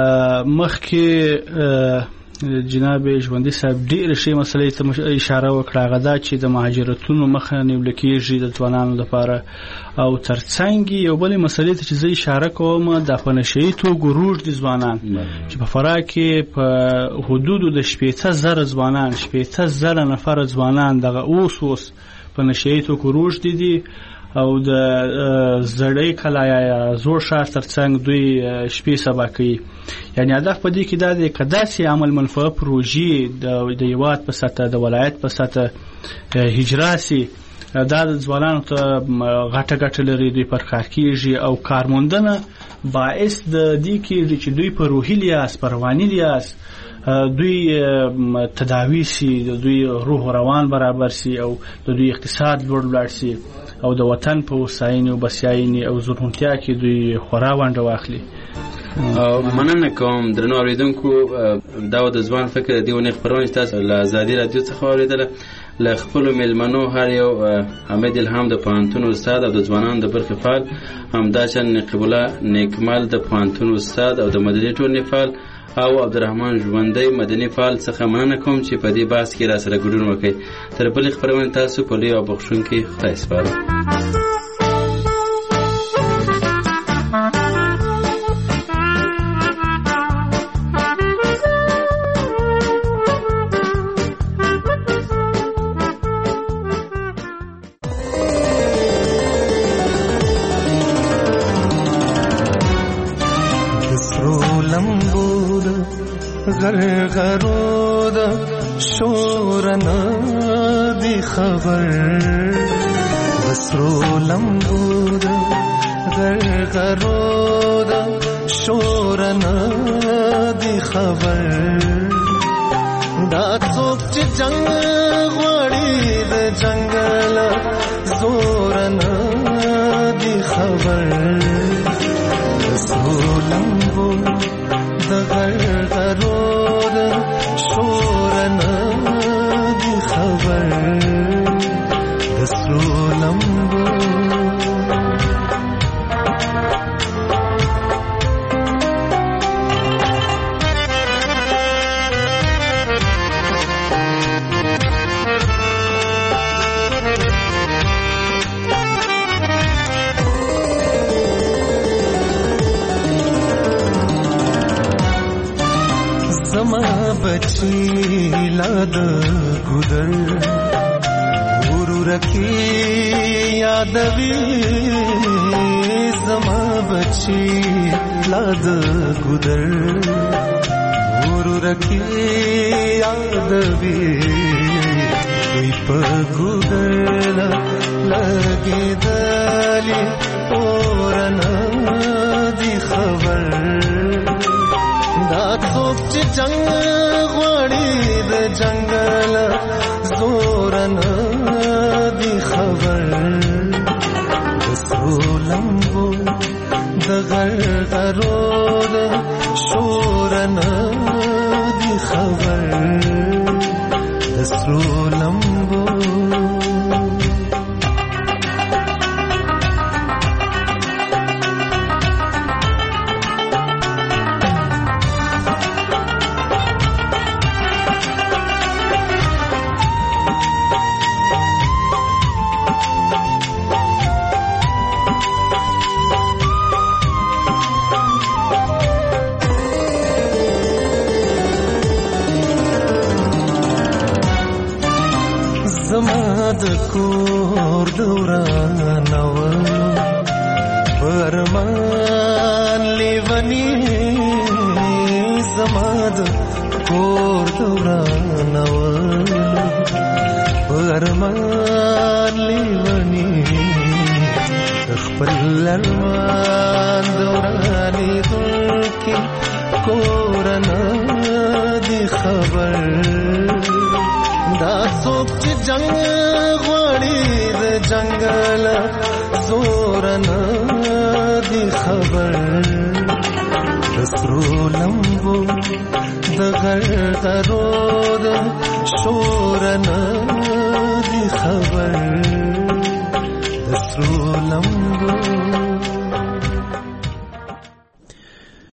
مخکې جناب ژوندي صاحب ډېرې ښې مسلې ته اشاره وکړه. هغه دا چې د مهاجرتونو مخه نیول کېږي د ځوانانو لپاره او ترڅنګ یو بلې مسلې ته چې زه اشاره کوم د په نشهیي توګه روږدي ځوانان چې په فراه کې په حدودو د 15,000 ځوانان 15,000 نفره ځوانان دغه اوس په نشهیي توګه روږدي دي او د زړې کلا یا زوړ ښار ترڅنګ دوی شپې سبا کوي. یعنی هدف په دې کې دا دی که داسې عمل منفعه پروژې د هیواد په سطحه د ولایت په سطحه اجرا سي دا د ځوانانو ته غټه لري دوی پر کار کېږي او کارموندنه باعث د دې کېږي چې دوی په روحي لحاظ په رواني لحاظ دوی تداوی سي د دوی روح او روان برابر سي او د دوی اقتصاد لوړ سي او د وطن په وساینې او بسیاینې او زرغونتیا کې دوی خورا ونډه واخلي. مننه کوم درنو اوریدونکو. دا د ځوان فکر دی ونې خبرونه تاسو له آزادي رادیو څخه اوریدله. له خپلو میلمنو هر یو حمید الهام د پوهنتون استاد او د ځوانانو د برخې فعال، همداشان نقیب الله نیکمل د پوهنتون استاد او د مدني ټولنې فعال او عبدالرحمن ژوندی مدني فعال څخه مننه کوم چې په دې بحث کې را سره ګډون وکړئ. تر بلې خپرونې تاسو په لوی او بخښونکي خدای سپارم. غرغرو د شورنا دی خبر وسرو لمبو د غرغرو د شورنا دی خبر دا څوک چې جنگ غوړي د جنگل زورنا دی خبر وسرو لمبو د غرغرو شورنا دی خبر دسرو لمبو बची लाद गुदर गुरु रखी यादवी समा बची लाद गुदर गुरु रखी यादवी गुदर लगे दली ओरना दी खबर دا څوک چې جنگ غوړي د جنگل زورنا دی خبر دسرو لمبو د غرغرو د شورنا دی خبر دسرو لمبو د کور دورانو پرمان لیونی زما د کور دورانو پرمان لیونی خپل لرمان دورانی دلکی کورنا دی خبر دا څوک چې جنگ غواړي د جنگل زورنا دی خبر دسرو لمبو د غرغرو د شورنا دی خبر دسرو لمبو